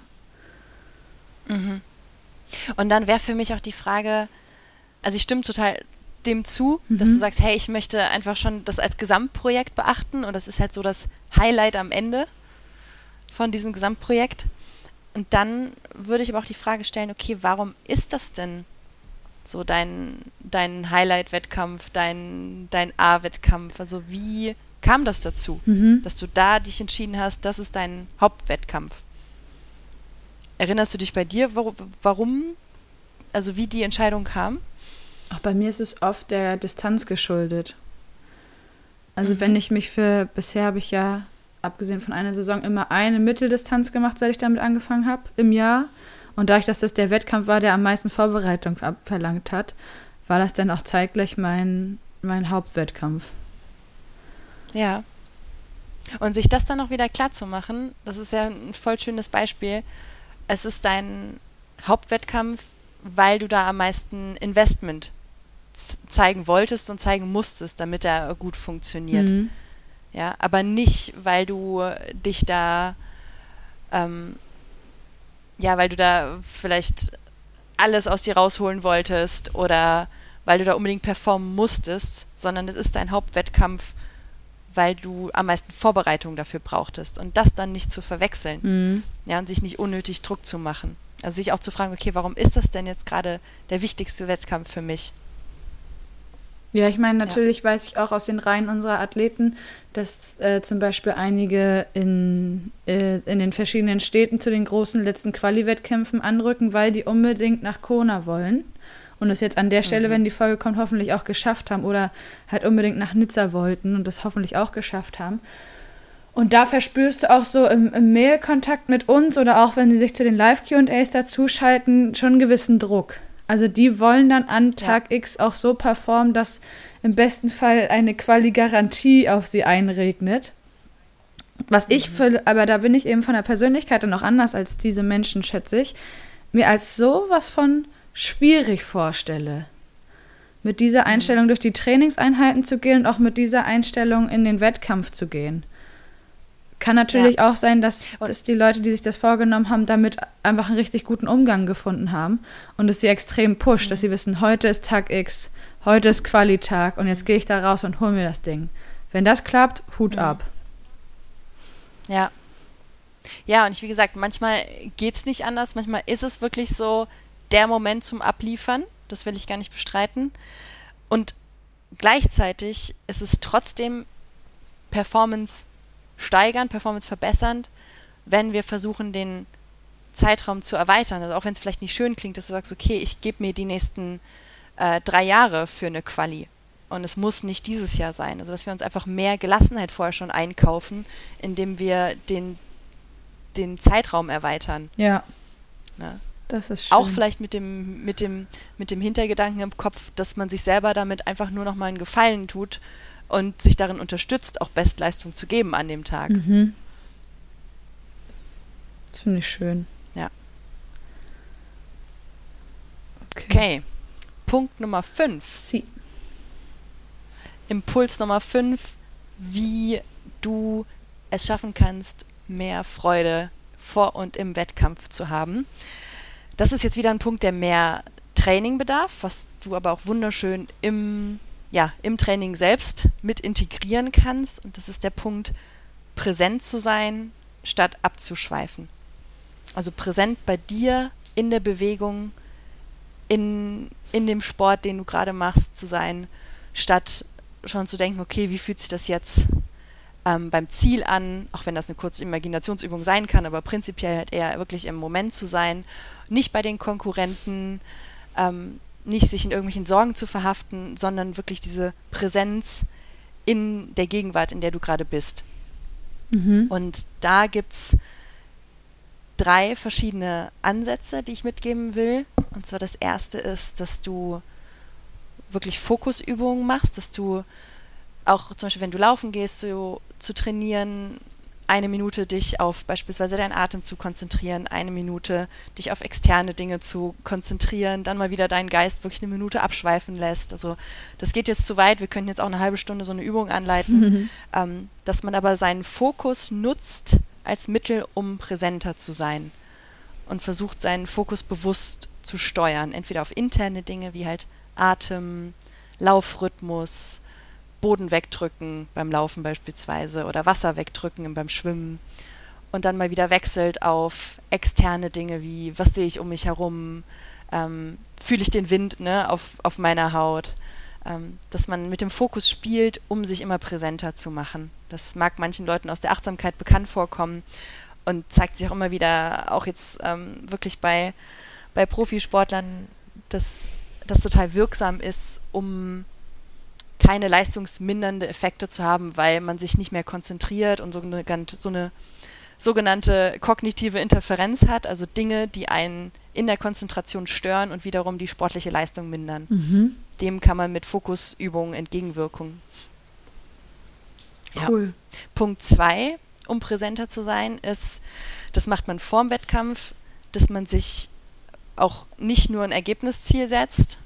Mhm. Und dann wäre für mich auch die Frage, also ich stimme total dem zu, dass du sagst, hey, ich möchte einfach schon das als Gesamtprojekt beachten und das ist halt so das Highlight am Ende von diesem Gesamtprojekt. Und dann würde ich aber auch die Frage stellen, okay, warum ist das denn so dein Highlight-Wettkampf, dein A-Wettkampf? Also wie kam das dazu, dass du da dich entschieden hast, das ist dein Hauptwettkampf? Erinnerst du dich bei dir, warum, also wie die Entscheidung kam?
Auch bei mir ist es oft der Distanz geschuldet. Also wenn ich mich bisher habe ich ja, abgesehen von einer Saison, immer eine Mitteldistanz gemacht, seit ich damit angefangen habe, im Jahr. Und dadurch, dass das der Wettkampf war, der am meisten Vorbereitung verlangt hat, war das dann auch zeitgleich mein Hauptwettkampf.
Ja. Und sich das dann auch wieder klar zu machen, das ist ja ein voll schönes Beispiel. Es ist dein Hauptwettkampf, weil du da am meisten Investment zeigen wolltest und zeigen musstest, damit er gut funktioniert.
Mhm.
Ja, aber nicht, weil du dich da, weil du da vielleicht alles aus dir rausholen wolltest oder weil du da unbedingt performen musstest, sondern es ist dein Hauptwettkampf, weil du am meisten Vorbereitung dafür brauchtest und das dann nicht zu verwechseln, ja, und sich nicht unnötig Druck zu machen. Also sich auch zu fragen, okay, warum ist das denn jetzt gerade der wichtigste Wettkampf für mich?
Ja, ich meine, natürlich weiß ich auch aus den Reihen unserer Athleten, dass zum Beispiel einige in den verschiedenen Städten zu den großen letzten Quali-Wettkämpfen anrücken, weil die unbedingt nach Kona wollen und es jetzt an der Stelle, wenn die Folge kommt, hoffentlich auch geschafft haben oder halt unbedingt nach Nizza wollten und das hoffentlich auch geschafft haben. Und da verspürst du auch so im Mail-Kontakt mit uns oder auch wenn sie sich zu den Live-Q&As dazuschalten, schon einen gewissen Druck. Also die wollen dann an Tag X auch so performen, dass im besten Fall eine Quali-Garantie auf sie einregnet. Was ich aber da bin ich eben von der Persönlichkeit dann auch anders als diese Menschen, schätze ich, mir als sowas von schwierig vorstelle. Mit dieser Einstellung durch die Trainingseinheiten zu gehen und auch mit dieser Einstellung in den Wettkampf zu gehen. Kann natürlich auch sein, dass die Leute, die sich das vorgenommen haben, damit einfach einen richtig guten Umgang gefunden haben und es sie extrem pusht, dass sie wissen, heute ist Tag X, heute ist Quali-Tag und jetzt gehe ich da raus und hole mir das Ding. Wenn das klappt, Hut ab.
Ja. Ja, und wie gesagt, manchmal geht es nicht anders, manchmal ist es wirklich so der Moment zum Abliefern, das will ich gar nicht bestreiten. Und gleichzeitig ist es trotzdem Performance steigern, Performance verbessernd, wenn wir versuchen, den Zeitraum zu erweitern. Also auch wenn es vielleicht nicht schön klingt, dass du sagst, okay, ich gebe mir die nächsten 3 Jahre für eine Quali. Und es muss nicht dieses Jahr sein. Also dass wir uns einfach mehr Gelassenheit vorher schon einkaufen, indem wir den Zeitraum erweitern.
Ja.
Ne?
Das ist schön.
Auch vielleicht mit dem Hintergedanken im Kopf, dass man sich selber damit einfach nur noch mal einen Gefallen tut und sich darin unterstützt, auch Bestleistung zu geben an dem Tag.
Das finde ich schön.
Ja. Okay. Punkt Nummer 5. Impuls Nummer 5, wie du es schaffen kannst, mehr Freude vor und im Wettkampf zu haben. Das ist jetzt wieder ein Punkt, der mehr Training bedarf, was du aber auch wunderschön im Training selbst mit integrieren kannst. Und das ist der Punkt, präsent zu sein, statt abzuschweifen. Also präsent bei dir, in der Bewegung, in dem Sport, den du gerade machst, zu sein, statt schon zu denken, okay, wie fühlt sich das jetzt beim Ziel an, auch wenn das eine kurze Imaginationsübung sein kann, aber prinzipiell halt eher wirklich im Moment zu sein, nicht bei den Konkurrenten, nicht sich in irgendwelchen Sorgen zu verhaften, sondern wirklich diese Präsenz in der Gegenwart, in der du gerade bist. Und da gibt es 3 verschiedene Ansätze, die ich mitgeben will. Und zwar das erste ist, dass du wirklich Fokusübungen machst, dass du auch zum Beispiel, wenn du laufen gehst, zu trainieren, 1 Minute dich auf beispielsweise deinen Atem zu konzentrieren, 1 Minute dich auf externe Dinge zu konzentrieren, dann mal wieder deinen Geist wirklich 1 Minute abschweifen lässt. Also das geht jetzt zu weit, wir könnten jetzt auch eine halbe Stunde so eine Übung anleiten, dass man aber seinen Fokus nutzt als Mittel, um präsenter zu sein und versucht, seinen Fokus bewusst zu steuern, entweder auf interne Dinge wie halt Atem, Laufrhythmus, Boden wegdrücken beim Laufen beispielsweise oder Wasser wegdrücken beim Schwimmen und dann mal wieder wechselt auf externe Dinge wie, was sehe ich um mich herum, fühle ich den Wind auf meiner Haut, dass man mit dem Fokus spielt, um sich immer präsenter zu machen. Das mag manchen Leuten aus der Achtsamkeit bekannt vorkommen und zeigt sich auch immer wieder, auch jetzt wirklich bei Profisportlern, dass das total wirksam ist, um keine leistungsmindernde Effekte zu haben, weil man sich nicht mehr konzentriert und so eine sogenannte kognitive Interferenz hat, also Dinge, die einen in der Konzentration stören und wiederum die sportliche Leistung mindern. Dem kann man mit Fokusübungen entgegenwirken.
Cool.
Ja. Punkt 2, um präsenter zu sein, ist, das macht man vorm Wettkampf, dass man sich auch nicht nur ein Ergebnisziel setzt.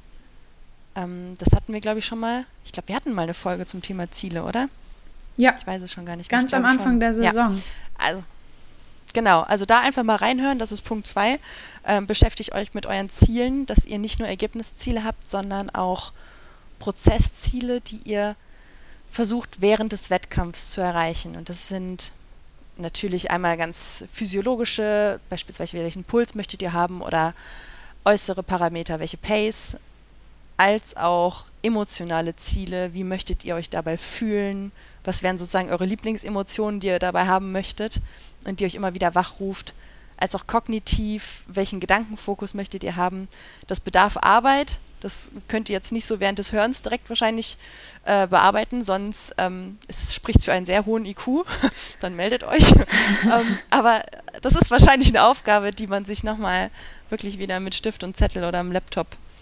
Das hatten wir, glaube ich, schon mal. Ich glaube, wir hatten mal eine Folge zum Thema Ziele, oder?
Ja.
Ich weiß es schon gar nicht.
Ganz am Anfang der Saison.
Ja. Also, genau, also da einfach mal reinhören, das ist Punkt 2. Beschäftigt euch mit euren Zielen, dass ihr nicht nur Ergebnisziele habt, sondern auch Prozessziele, die ihr versucht während des Wettkampfs zu erreichen. Und das sind natürlich einmal ganz physiologische, beispielsweise welchen Puls möchtet ihr haben oder äußere Parameter, welche Pace, als auch emotionale Ziele, wie möchtet ihr euch dabei fühlen, was wären sozusagen eure Lieblingsemotionen, die ihr dabei haben möchtet und die euch immer wieder wachruft, als auch kognitiv, welchen Gedankenfokus möchtet ihr haben. Das bedarf Arbeit, das könnt ihr jetzt nicht so während des Hörens direkt wahrscheinlich bearbeiten, sonst es spricht für einen sehr hohen IQ, dann meldet euch. Aber das ist wahrscheinlich eine Aufgabe, die man sich nochmal wirklich wieder mit Stift und Zettel oder am Laptop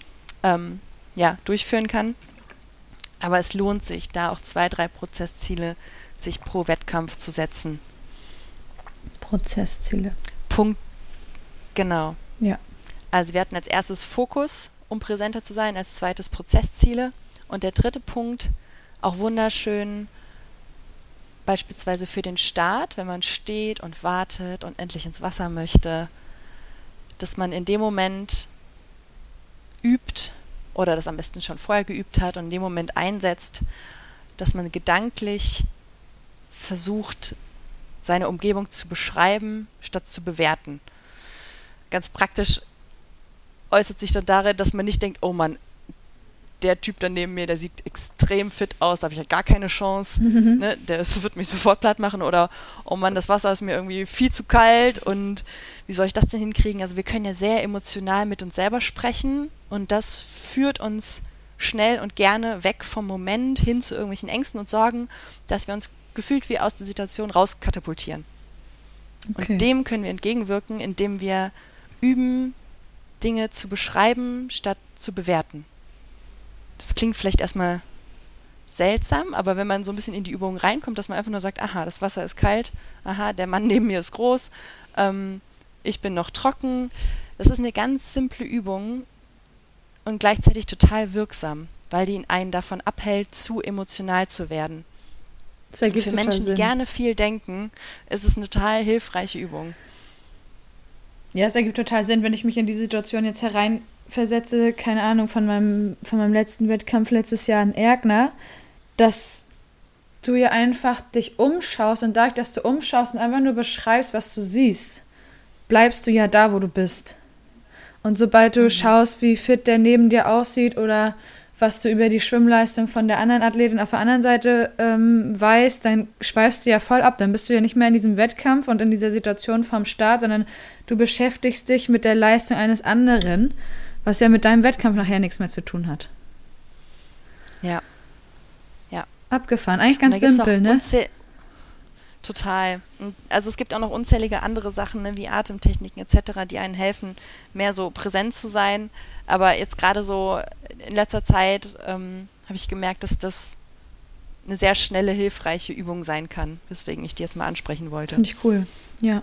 durchführen kann. Aber es lohnt sich, da auch 2, 3 Prozessziele sich pro Wettkampf zu setzen.
Prozessziele.
Punkt, genau.
Ja.
Also wir hatten als erstes Fokus, um präsenter zu sein, als zweites Prozessziele. Und der dritte Punkt, auch wunderschön, beispielsweise für den Start, wenn man steht und wartet und endlich ins Wasser möchte, dass man in dem Moment übt oder das am besten schon vorher geübt hat und in dem Moment einsetzt, dass man gedanklich versucht, seine Umgebung zu beschreiben, statt zu bewerten. Ganz praktisch äußert sich dann darin, dass man nicht denkt, oh Mann, der Typ da neben mir, der sieht extrem fit aus, da habe ich ja gar keine Chance, ne? Das wird mich sofort platt machen oder oh Mann, das Wasser ist mir irgendwie viel zu kalt und wie soll ich das denn hinkriegen? Also wir können ja sehr emotional mit uns selber sprechen und das führt uns schnell und gerne weg vom Moment hin zu irgendwelchen Ängsten und Sorgen, dass wir uns gefühlt wie aus der Situation rauskatapultieren. Okay. Und dem können wir entgegenwirken, indem wir üben, Dinge zu beschreiben, statt zu bewerten. Das klingt vielleicht erstmal seltsam, aber wenn man so ein bisschen in die Übung reinkommt, dass man einfach nur sagt, aha, das Wasser ist kalt, aha, der Mann neben mir ist groß, ich bin noch trocken. Das ist eine ganz simple Übung und gleichzeitig total wirksam, weil die einen davon abhält, zu emotional zu werden. Das ergibt für Menschen, die gerne viel denken, ist es eine total hilfreiche Übung.
Ja, es ergibt total Sinn, wenn ich mich in die Situation jetzt hereinversetze, keine Ahnung, von meinem letzten Wettkampf letztes Jahr in Erkner, dass du ja einfach dich umschaust und dadurch, dass du umschaust und einfach nur beschreibst, was du siehst, bleibst du ja da, wo du bist. Und sobald du schaust, wie fit der neben dir aussieht oder was du über die Schwimmleistung von der anderen Athletin auf der anderen Seite weißt, dann schweifst du ja voll ab. Dann bist du ja nicht mehr in diesem Wettkampf und in dieser Situation vom Start, sondern du beschäftigst dich mit der Leistung eines anderen, was ja mit deinem Wettkampf nachher nichts mehr zu tun hat.
Ja.
Abgefahren. Eigentlich ganz simpel, ne?
Total. Also es gibt auch noch unzählige andere Sachen, ne, wie Atemtechniken etc., die einen helfen, mehr so präsent zu sein. Aber jetzt gerade so in letzter Zeit habe ich gemerkt, dass das eine sehr schnelle, hilfreiche Übung sein kann, weswegen ich die jetzt mal ansprechen wollte.
Finde ich cool. Ja.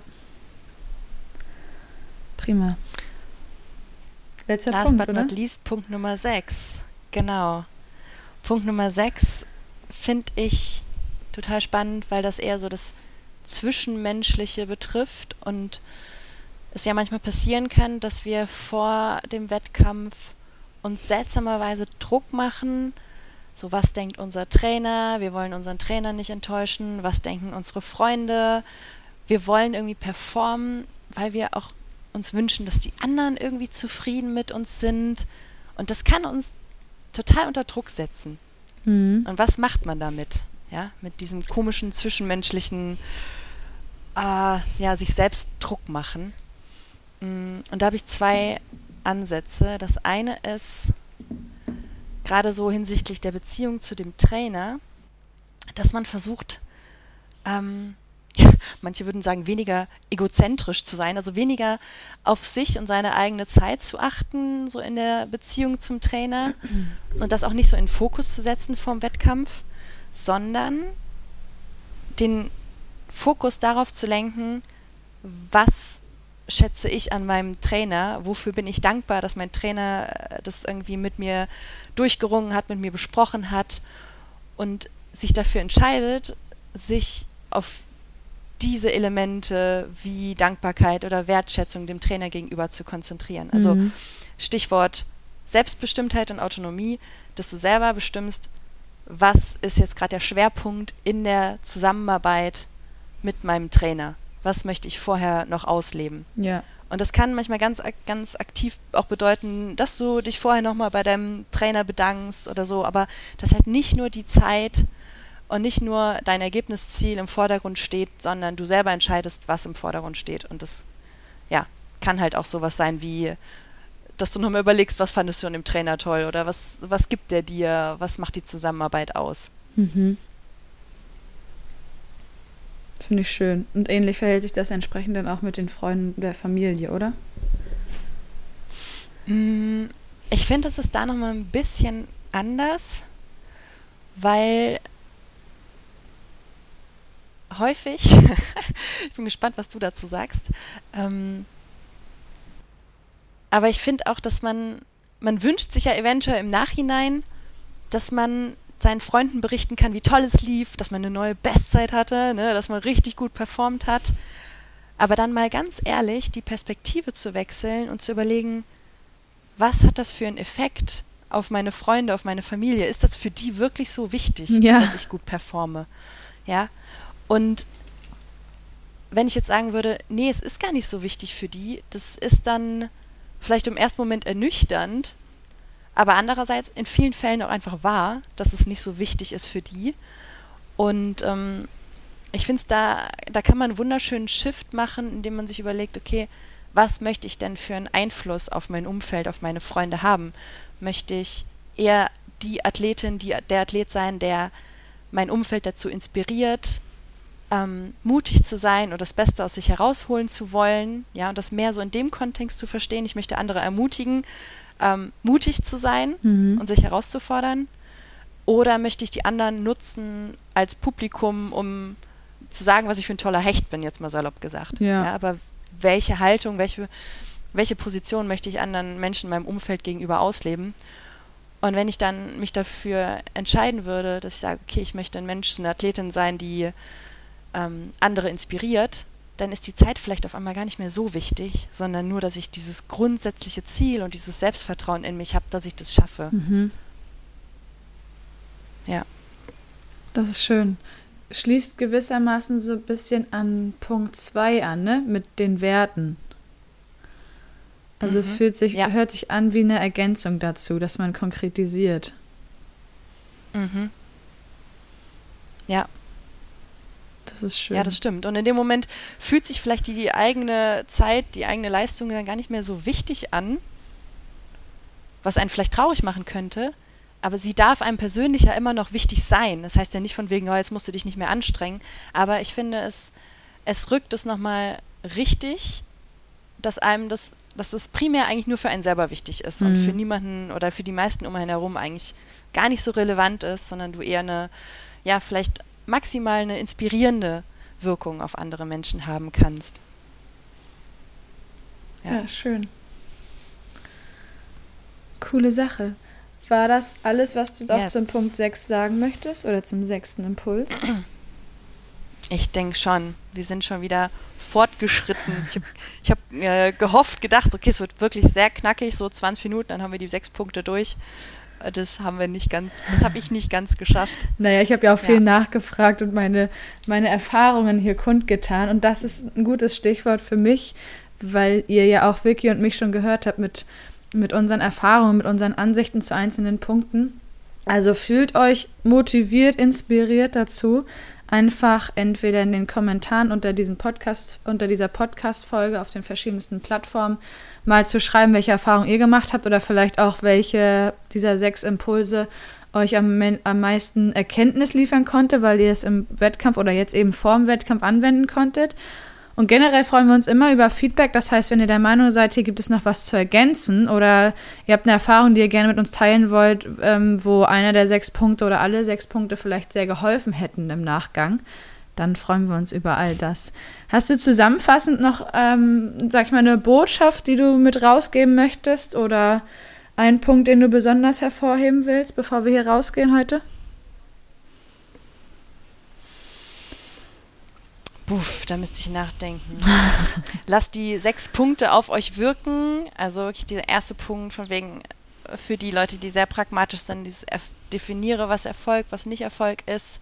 Prima. Letzter
Last
Punkt,
but
oder?
not least, Punkt Nummer 6. Genau. Punkt Nummer 6 finde ich total spannend, weil das eher so das Zwischenmenschliche betrifft und es ja manchmal passieren kann, dass wir vor dem Wettkampf uns seltsamerweise Druck machen. So, was denkt unser Trainer? Wir wollen unseren Trainer nicht enttäuschen. Was denken unsere Freunde? Wir wollen irgendwie performen, weil wir auch uns wünschen, dass die anderen irgendwie zufrieden mit uns sind. Und das kann uns total unter Druck setzen. Und was macht man damit? Ja, mit diesem komischen zwischenmenschlichen, sich selbst Druck machen. Und da habe ich 2 Ansätze. Das eine ist, gerade so hinsichtlich der Beziehung zu dem Trainer, dass man versucht, manche würden sagen, weniger egozentrisch zu sein, also weniger auf sich und seine eigene Zeit zu achten, so in der Beziehung zum Trainer und das auch nicht so in den Fokus zu setzen vorm Wettkampf, sondern den Fokus darauf zu lenken, was schätze ich an meinem Trainer? Wofür bin ich dankbar, dass mein Trainer das irgendwie mit mir durchgerungen hat, mit mir besprochen hat und sich dafür entscheidet, sich auf diese Elemente wie Dankbarkeit oder Wertschätzung dem Trainer gegenüber zu konzentrieren. Also Stichwort Selbstbestimmtheit und Autonomie, dass du selber bestimmst, was ist jetzt gerade der Schwerpunkt in der Zusammenarbeit mit meinem Trainer? Was möchte ich vorher noch ausleben?
Ja.
Und das kann manchmal ganz aktiv auch bedeuten, dass du dich vorher nochmal bei deinem Trainer bedankst oder so, aber dass halt nicht nur die Zeit und nicht nur dein Ergebnisziel im Vordergrund steht, sondern du selber entscheidest, was im Vordergrund steht. Und das, ja, kann halt auch sowas sein wie, dass du nochmal überlegst, was fandest du an dem Trainer toll oder was gibt der dir, was macht die Zusammenarbeit aus.
Mhm. Finde ich schön. Und ähnlich verhält sich das entsprechend dann auch mit den Freunden der Familie, oder?
Ich finde, das ist da nochmal ein bisschen anders, weil häufig, ich bin gespannt, was du dazu sagst, aber ich finde auch, dass man wünscht sich ja eventuell im Nachhinein, dass man seinen Freunden berichten kann, wie toll es lief, dass man eine neue Bestzeit hatte, ne, dass man richtig gut performt hat. Aber dann mal ganz ehrlich die Perspektive zu wechseln und zu überlegen, was hat das für einen Effekt auf meine Freunde, auf meine Familie? Ist das für die wirklich so wichtig, dass ich gut performe? Ja. Und wenn ich jetzt sagen würde, nee, es ist gar nicht so wichtig für die, das ist dann vielleicht im ersten Moment ernüchternd, aber andererseits in vielen Fällen auch einfach wahr, dass es nicht so wichtig ist für die. Und ich finde es da kann man einen wunderschönen Shift machen, indem man sich überlegt, okay, was möchte ich denn für einen Einfluss auf mein Umfeld, auf meine Freunde haben? Möchte ich eher die Athletin, der Athlet sein, der mein Umfeld dazu inspiriert, mutig zu sein oder das Beste aus sich herausholen zu wollen, ja, und das mehr so in dem Kontext zu verstehen. Ich möchte andere ermutigen, mutig zu sein und sich herauszufordern. Oder möchte ich die anderen nutzen als Publikum, um zu sagen, was ich für ein toller Hecht bin, jetzt mal salopp gesagt. Ja, aber welche Haltung, welche Position möchte ich anderen Menschen in meinem Umfeld gegenüber ausleben? Und wenn ich dann mich dafür entscheiden würde, dass ich sage, okay, ich möchte ein Mensch, eine Athletin sein, die andere inspiriert, dann ist die Zeit vielleicht auf einmal gar nicht mehr so wichtig, sondern nur, dass ich dieses grundsätzliche Ziel und dieses Selbstvertrauen in mich habe, dass ich das schaffe. Ja. Das
ist schön. Schließt gewissermaßen so ein bisschen an Punkt 2 an, ne? Mit den Werten. Also es hört sich an wie eine Ergänzung dazu, dass man konkretisiert.
Ja.
Das ist schön.
Ja, das stimmt. Und in dem Moment fühlt sich vielleicht die eigene Zeit, die eigene Leistung dann gar nicht mehr so wichtig an, was einen vielleicht traurig machen könnte, aber sie darf einem persönlich ja immer noch wichtig sein. Das heißt ja nicht von wegen, oh, jetzt musst du dich nicht mehr anstrengen, aber ich finde, es rückt es nochmal richtig, dass es primär eigentlich nur für einen selber wichtig ist und für niemanden oder für die meisten um einen herum eigentlich gar nicht so relevant ist, sondern du eher eine, ja, vielleicht maximal eine inspirierende Wirkung auf andere Menschen haben kannst.
Ja, schön. Coole Sache. War das alles, was du auch zum Punkt 6 sagen möchtest oder zum 6. Impuls?
Ich denke schon. Wir sind schon wieder fortgeschritten. Ich hab gedacht, okay, es wird wirklich sehr knackig, so 20 Minuten, dann haben wir die 6 Punkte durch. Das habe ich nicht ganz geschafft.
Naja, ich habe ja auch viel nachgefragt und meine Erfahrungen hier kundgetan. Und das ist ein gutes Stichwort für mich, weil ihr ja auch Vicky und mich schon gehört habt mit unseren Erfahrungen, mit unseren Ansichten zu einzelnen Punkten. Also fühlt euch motiviert, inspiriert dazu, einfach entweder in den Kommentaren unter dieser Podcast-Folge auf den verschiedensten Plattformen mal zu schreiben, welche Erfahrungen ihr gemacht habt oder vielleicht auch, welche dieser 6 Impulse euch am meisten Erkenntnis liefern konnte, weil ihr es im Wettkampf oder jetzt eben vor dem Wettkampf anwenden konntet. Und generell freuen wir uns immer über Feedback. Das heißt, wenn ihr der Meinung seid, hier gibt es noch was zu ergänzen oder ihr habt eine Erfahrung, die ihr gerne mit uns teilen wollt, wo einer der 6 Punkte oder alle 6 Punkte vielleicht sehr geholfen hätten im Nachgang, dann freuen wir uns über all das. Hast du zusammenfassend noch, sag ich mal, eine Botschaft, die du mit rausgeben möchtest oder einen Punkt, den du besonders hervorheben willst, bevor wir hier rausgehen heute?
Puff, da müsste ich nachdenken. Lasst die 6 Punkte auf euch wirken. Also wirklich dieser erste Punkt von wegen für die Leute, die sehr pragmatisch sind, dieses definiere, was Erfolg, was nicht Erfolg ist.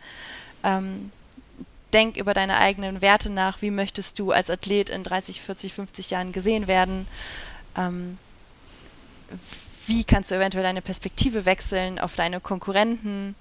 Denk über deine eigenen Werte nach. Wie möchtest du als Athlet in 30, 40, 50 Jahren gesehen werden? Wie kannst du eventuell deine Perspektive wechseln auf deine Konkurrenten?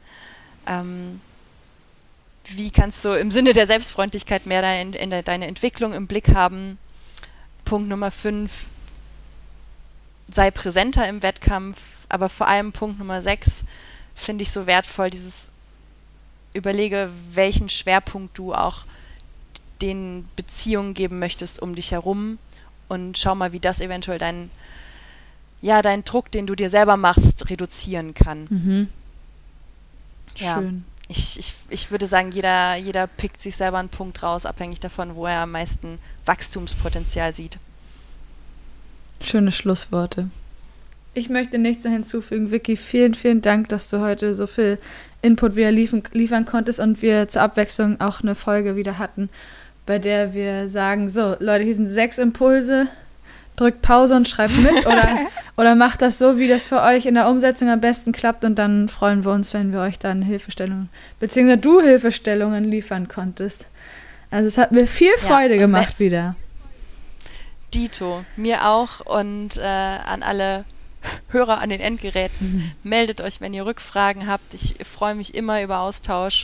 Wie kannst du im Sinne der Selbstfreundlichkeit mehr deine Entwicklung im Blick haben? Punkt Nummer 5, sei präsenter im Wettkampf, aber vor allem Punkt Nummer 6 finde ich so wertvoll, dieses überlege, welchen Schwerpunkt du auch den Beziehungen geben möchtest um dich herum und schau mal, wie das eventuell deinen Druck, den du dir selber machst, reduzieren kann.
Mhm.
Ja.
Schön.
Ich würde sagen, jeder pickt sich selber einen Punkt raus, abhängig davon, wo er am meisten Wachstumspotenzial sieht.
Schöne Schlussworte. Ich möchte nichts mehr hinzufügen. Vicky, vielen, vielen Dank, dass du heute so viel Input wieder liefern konntest und wir zur Abwechslung auch eine Folge wieder hatten, bei der wir sagen, so Leute, hier sind 6 Impulse, drückt Pause und schreibt mit oder macht das so, wie das für euch in der Umsetzung am besten klappt und dann freuen wir uns, wenn wir euch dann Hilfestellungen, beziehungsweise du Hilfestellungen liefern konntest. Also es hat mir viel Freude gemacht wieder.
Dito, mir auch und an alle Hörer an den Endgeräten, meldet euch, wenn ihr Rückfragen habt. Ich freue mich immer über Austausch.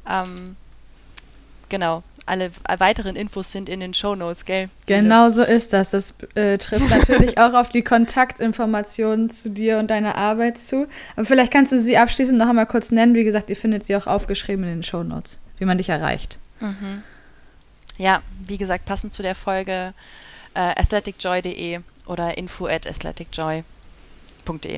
Genau. Alle weiteren Infos sind in den Shownotes, gell?
Genau so ist das. Das trifft natürlich auch auf die Kontaktinformationen zu dir und deiner Arbeit zu. Aber vielleicht kannst du sie abschließend noch einmal kurz nennen. Wie gesagt, ihr findet sie auch aufgeschrieben in den Shownotes, wie man dich erreicht.
Mhm. Ja, wie gesagt, passend zu der Folge athleticjoy.de oder info@athleticjoy.de.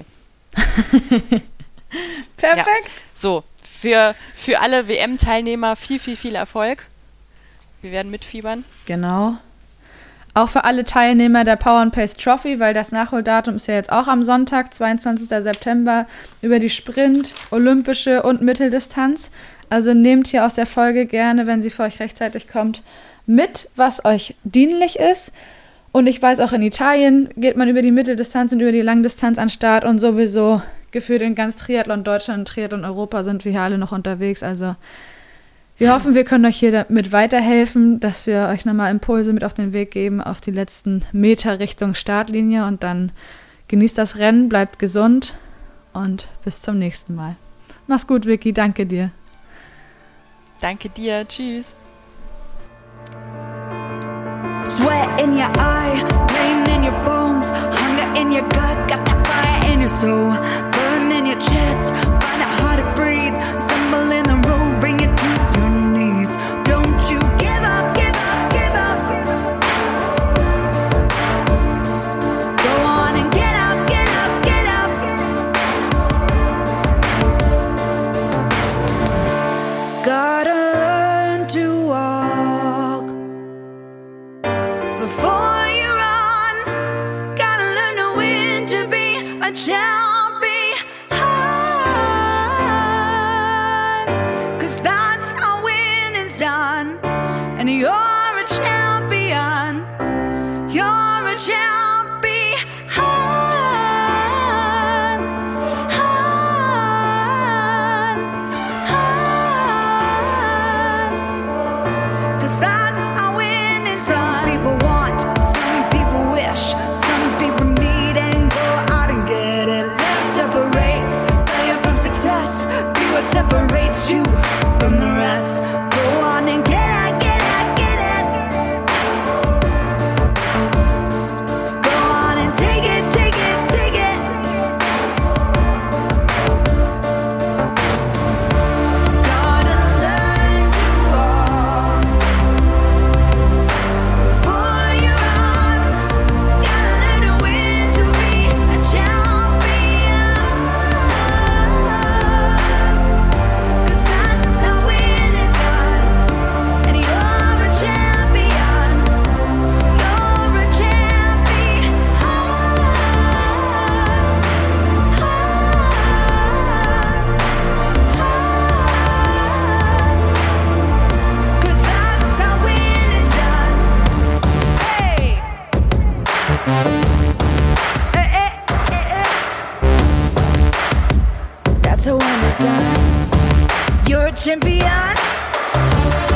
Perfekt.
Ja. So, für alle WM-Teilnehmer viel Erfolg. Wir werden mitfiebern.
Genau. Auch für alle Teilnehmer der Power & Pace Trophy, weil das Nachholdatum ist ja jetzt auch am Sonntag, 22. September, über die Sprint, Olympische und Mitteldistanz. Also nehmt hier aus der Folge gerne, wenn sie für euch rechtzeitig kommt, mit, was euch dienlich ist. Und ich weiß, auch in Italien geht man über die Mitteldistanz und über die Langdistanz an den Start und sowieso gefühlt in ganz Triathlon Deutschland und Triathlon Europa sind wir hier alle noch unterwegs. Also wir hoffen, wir können euch hier damit weiterhelfen, dass wir euch nochmal Impulse mit auf den Weg geben, auf die letzten Meter Richtung Startlinie und dann genießt das Rennen, bleibt gesund und bis zum nächsten Mal. Mach's gut, Vicky, danke dir.
Danke dir, tschüss.
Sweat in your eye, pain in your bones, hunger in your gut, got that fire in your soul, burn in your chest, find it hard to breathe, stumble in the road, bring it to your knees. Don't you give up, give up, give up. Go on and get up, get up, get up. Gotta learn to walk before you run. Gotta learn to win to be a champion. 'Cause that's how winning's done. And you're a champion. You're a champion. 'Cause that's how winning's done. Some people want, some people wish, some people need and go out and get it. Let's separate failure from success. Be what separates you from the rest. Go on and get it, get it, get it. Go on and take it, take it, take it. Gotta learn to walk before you run. Gotta learn to win to be a champion. 'Cause that's how winning's done. So when it's done, you're a champion.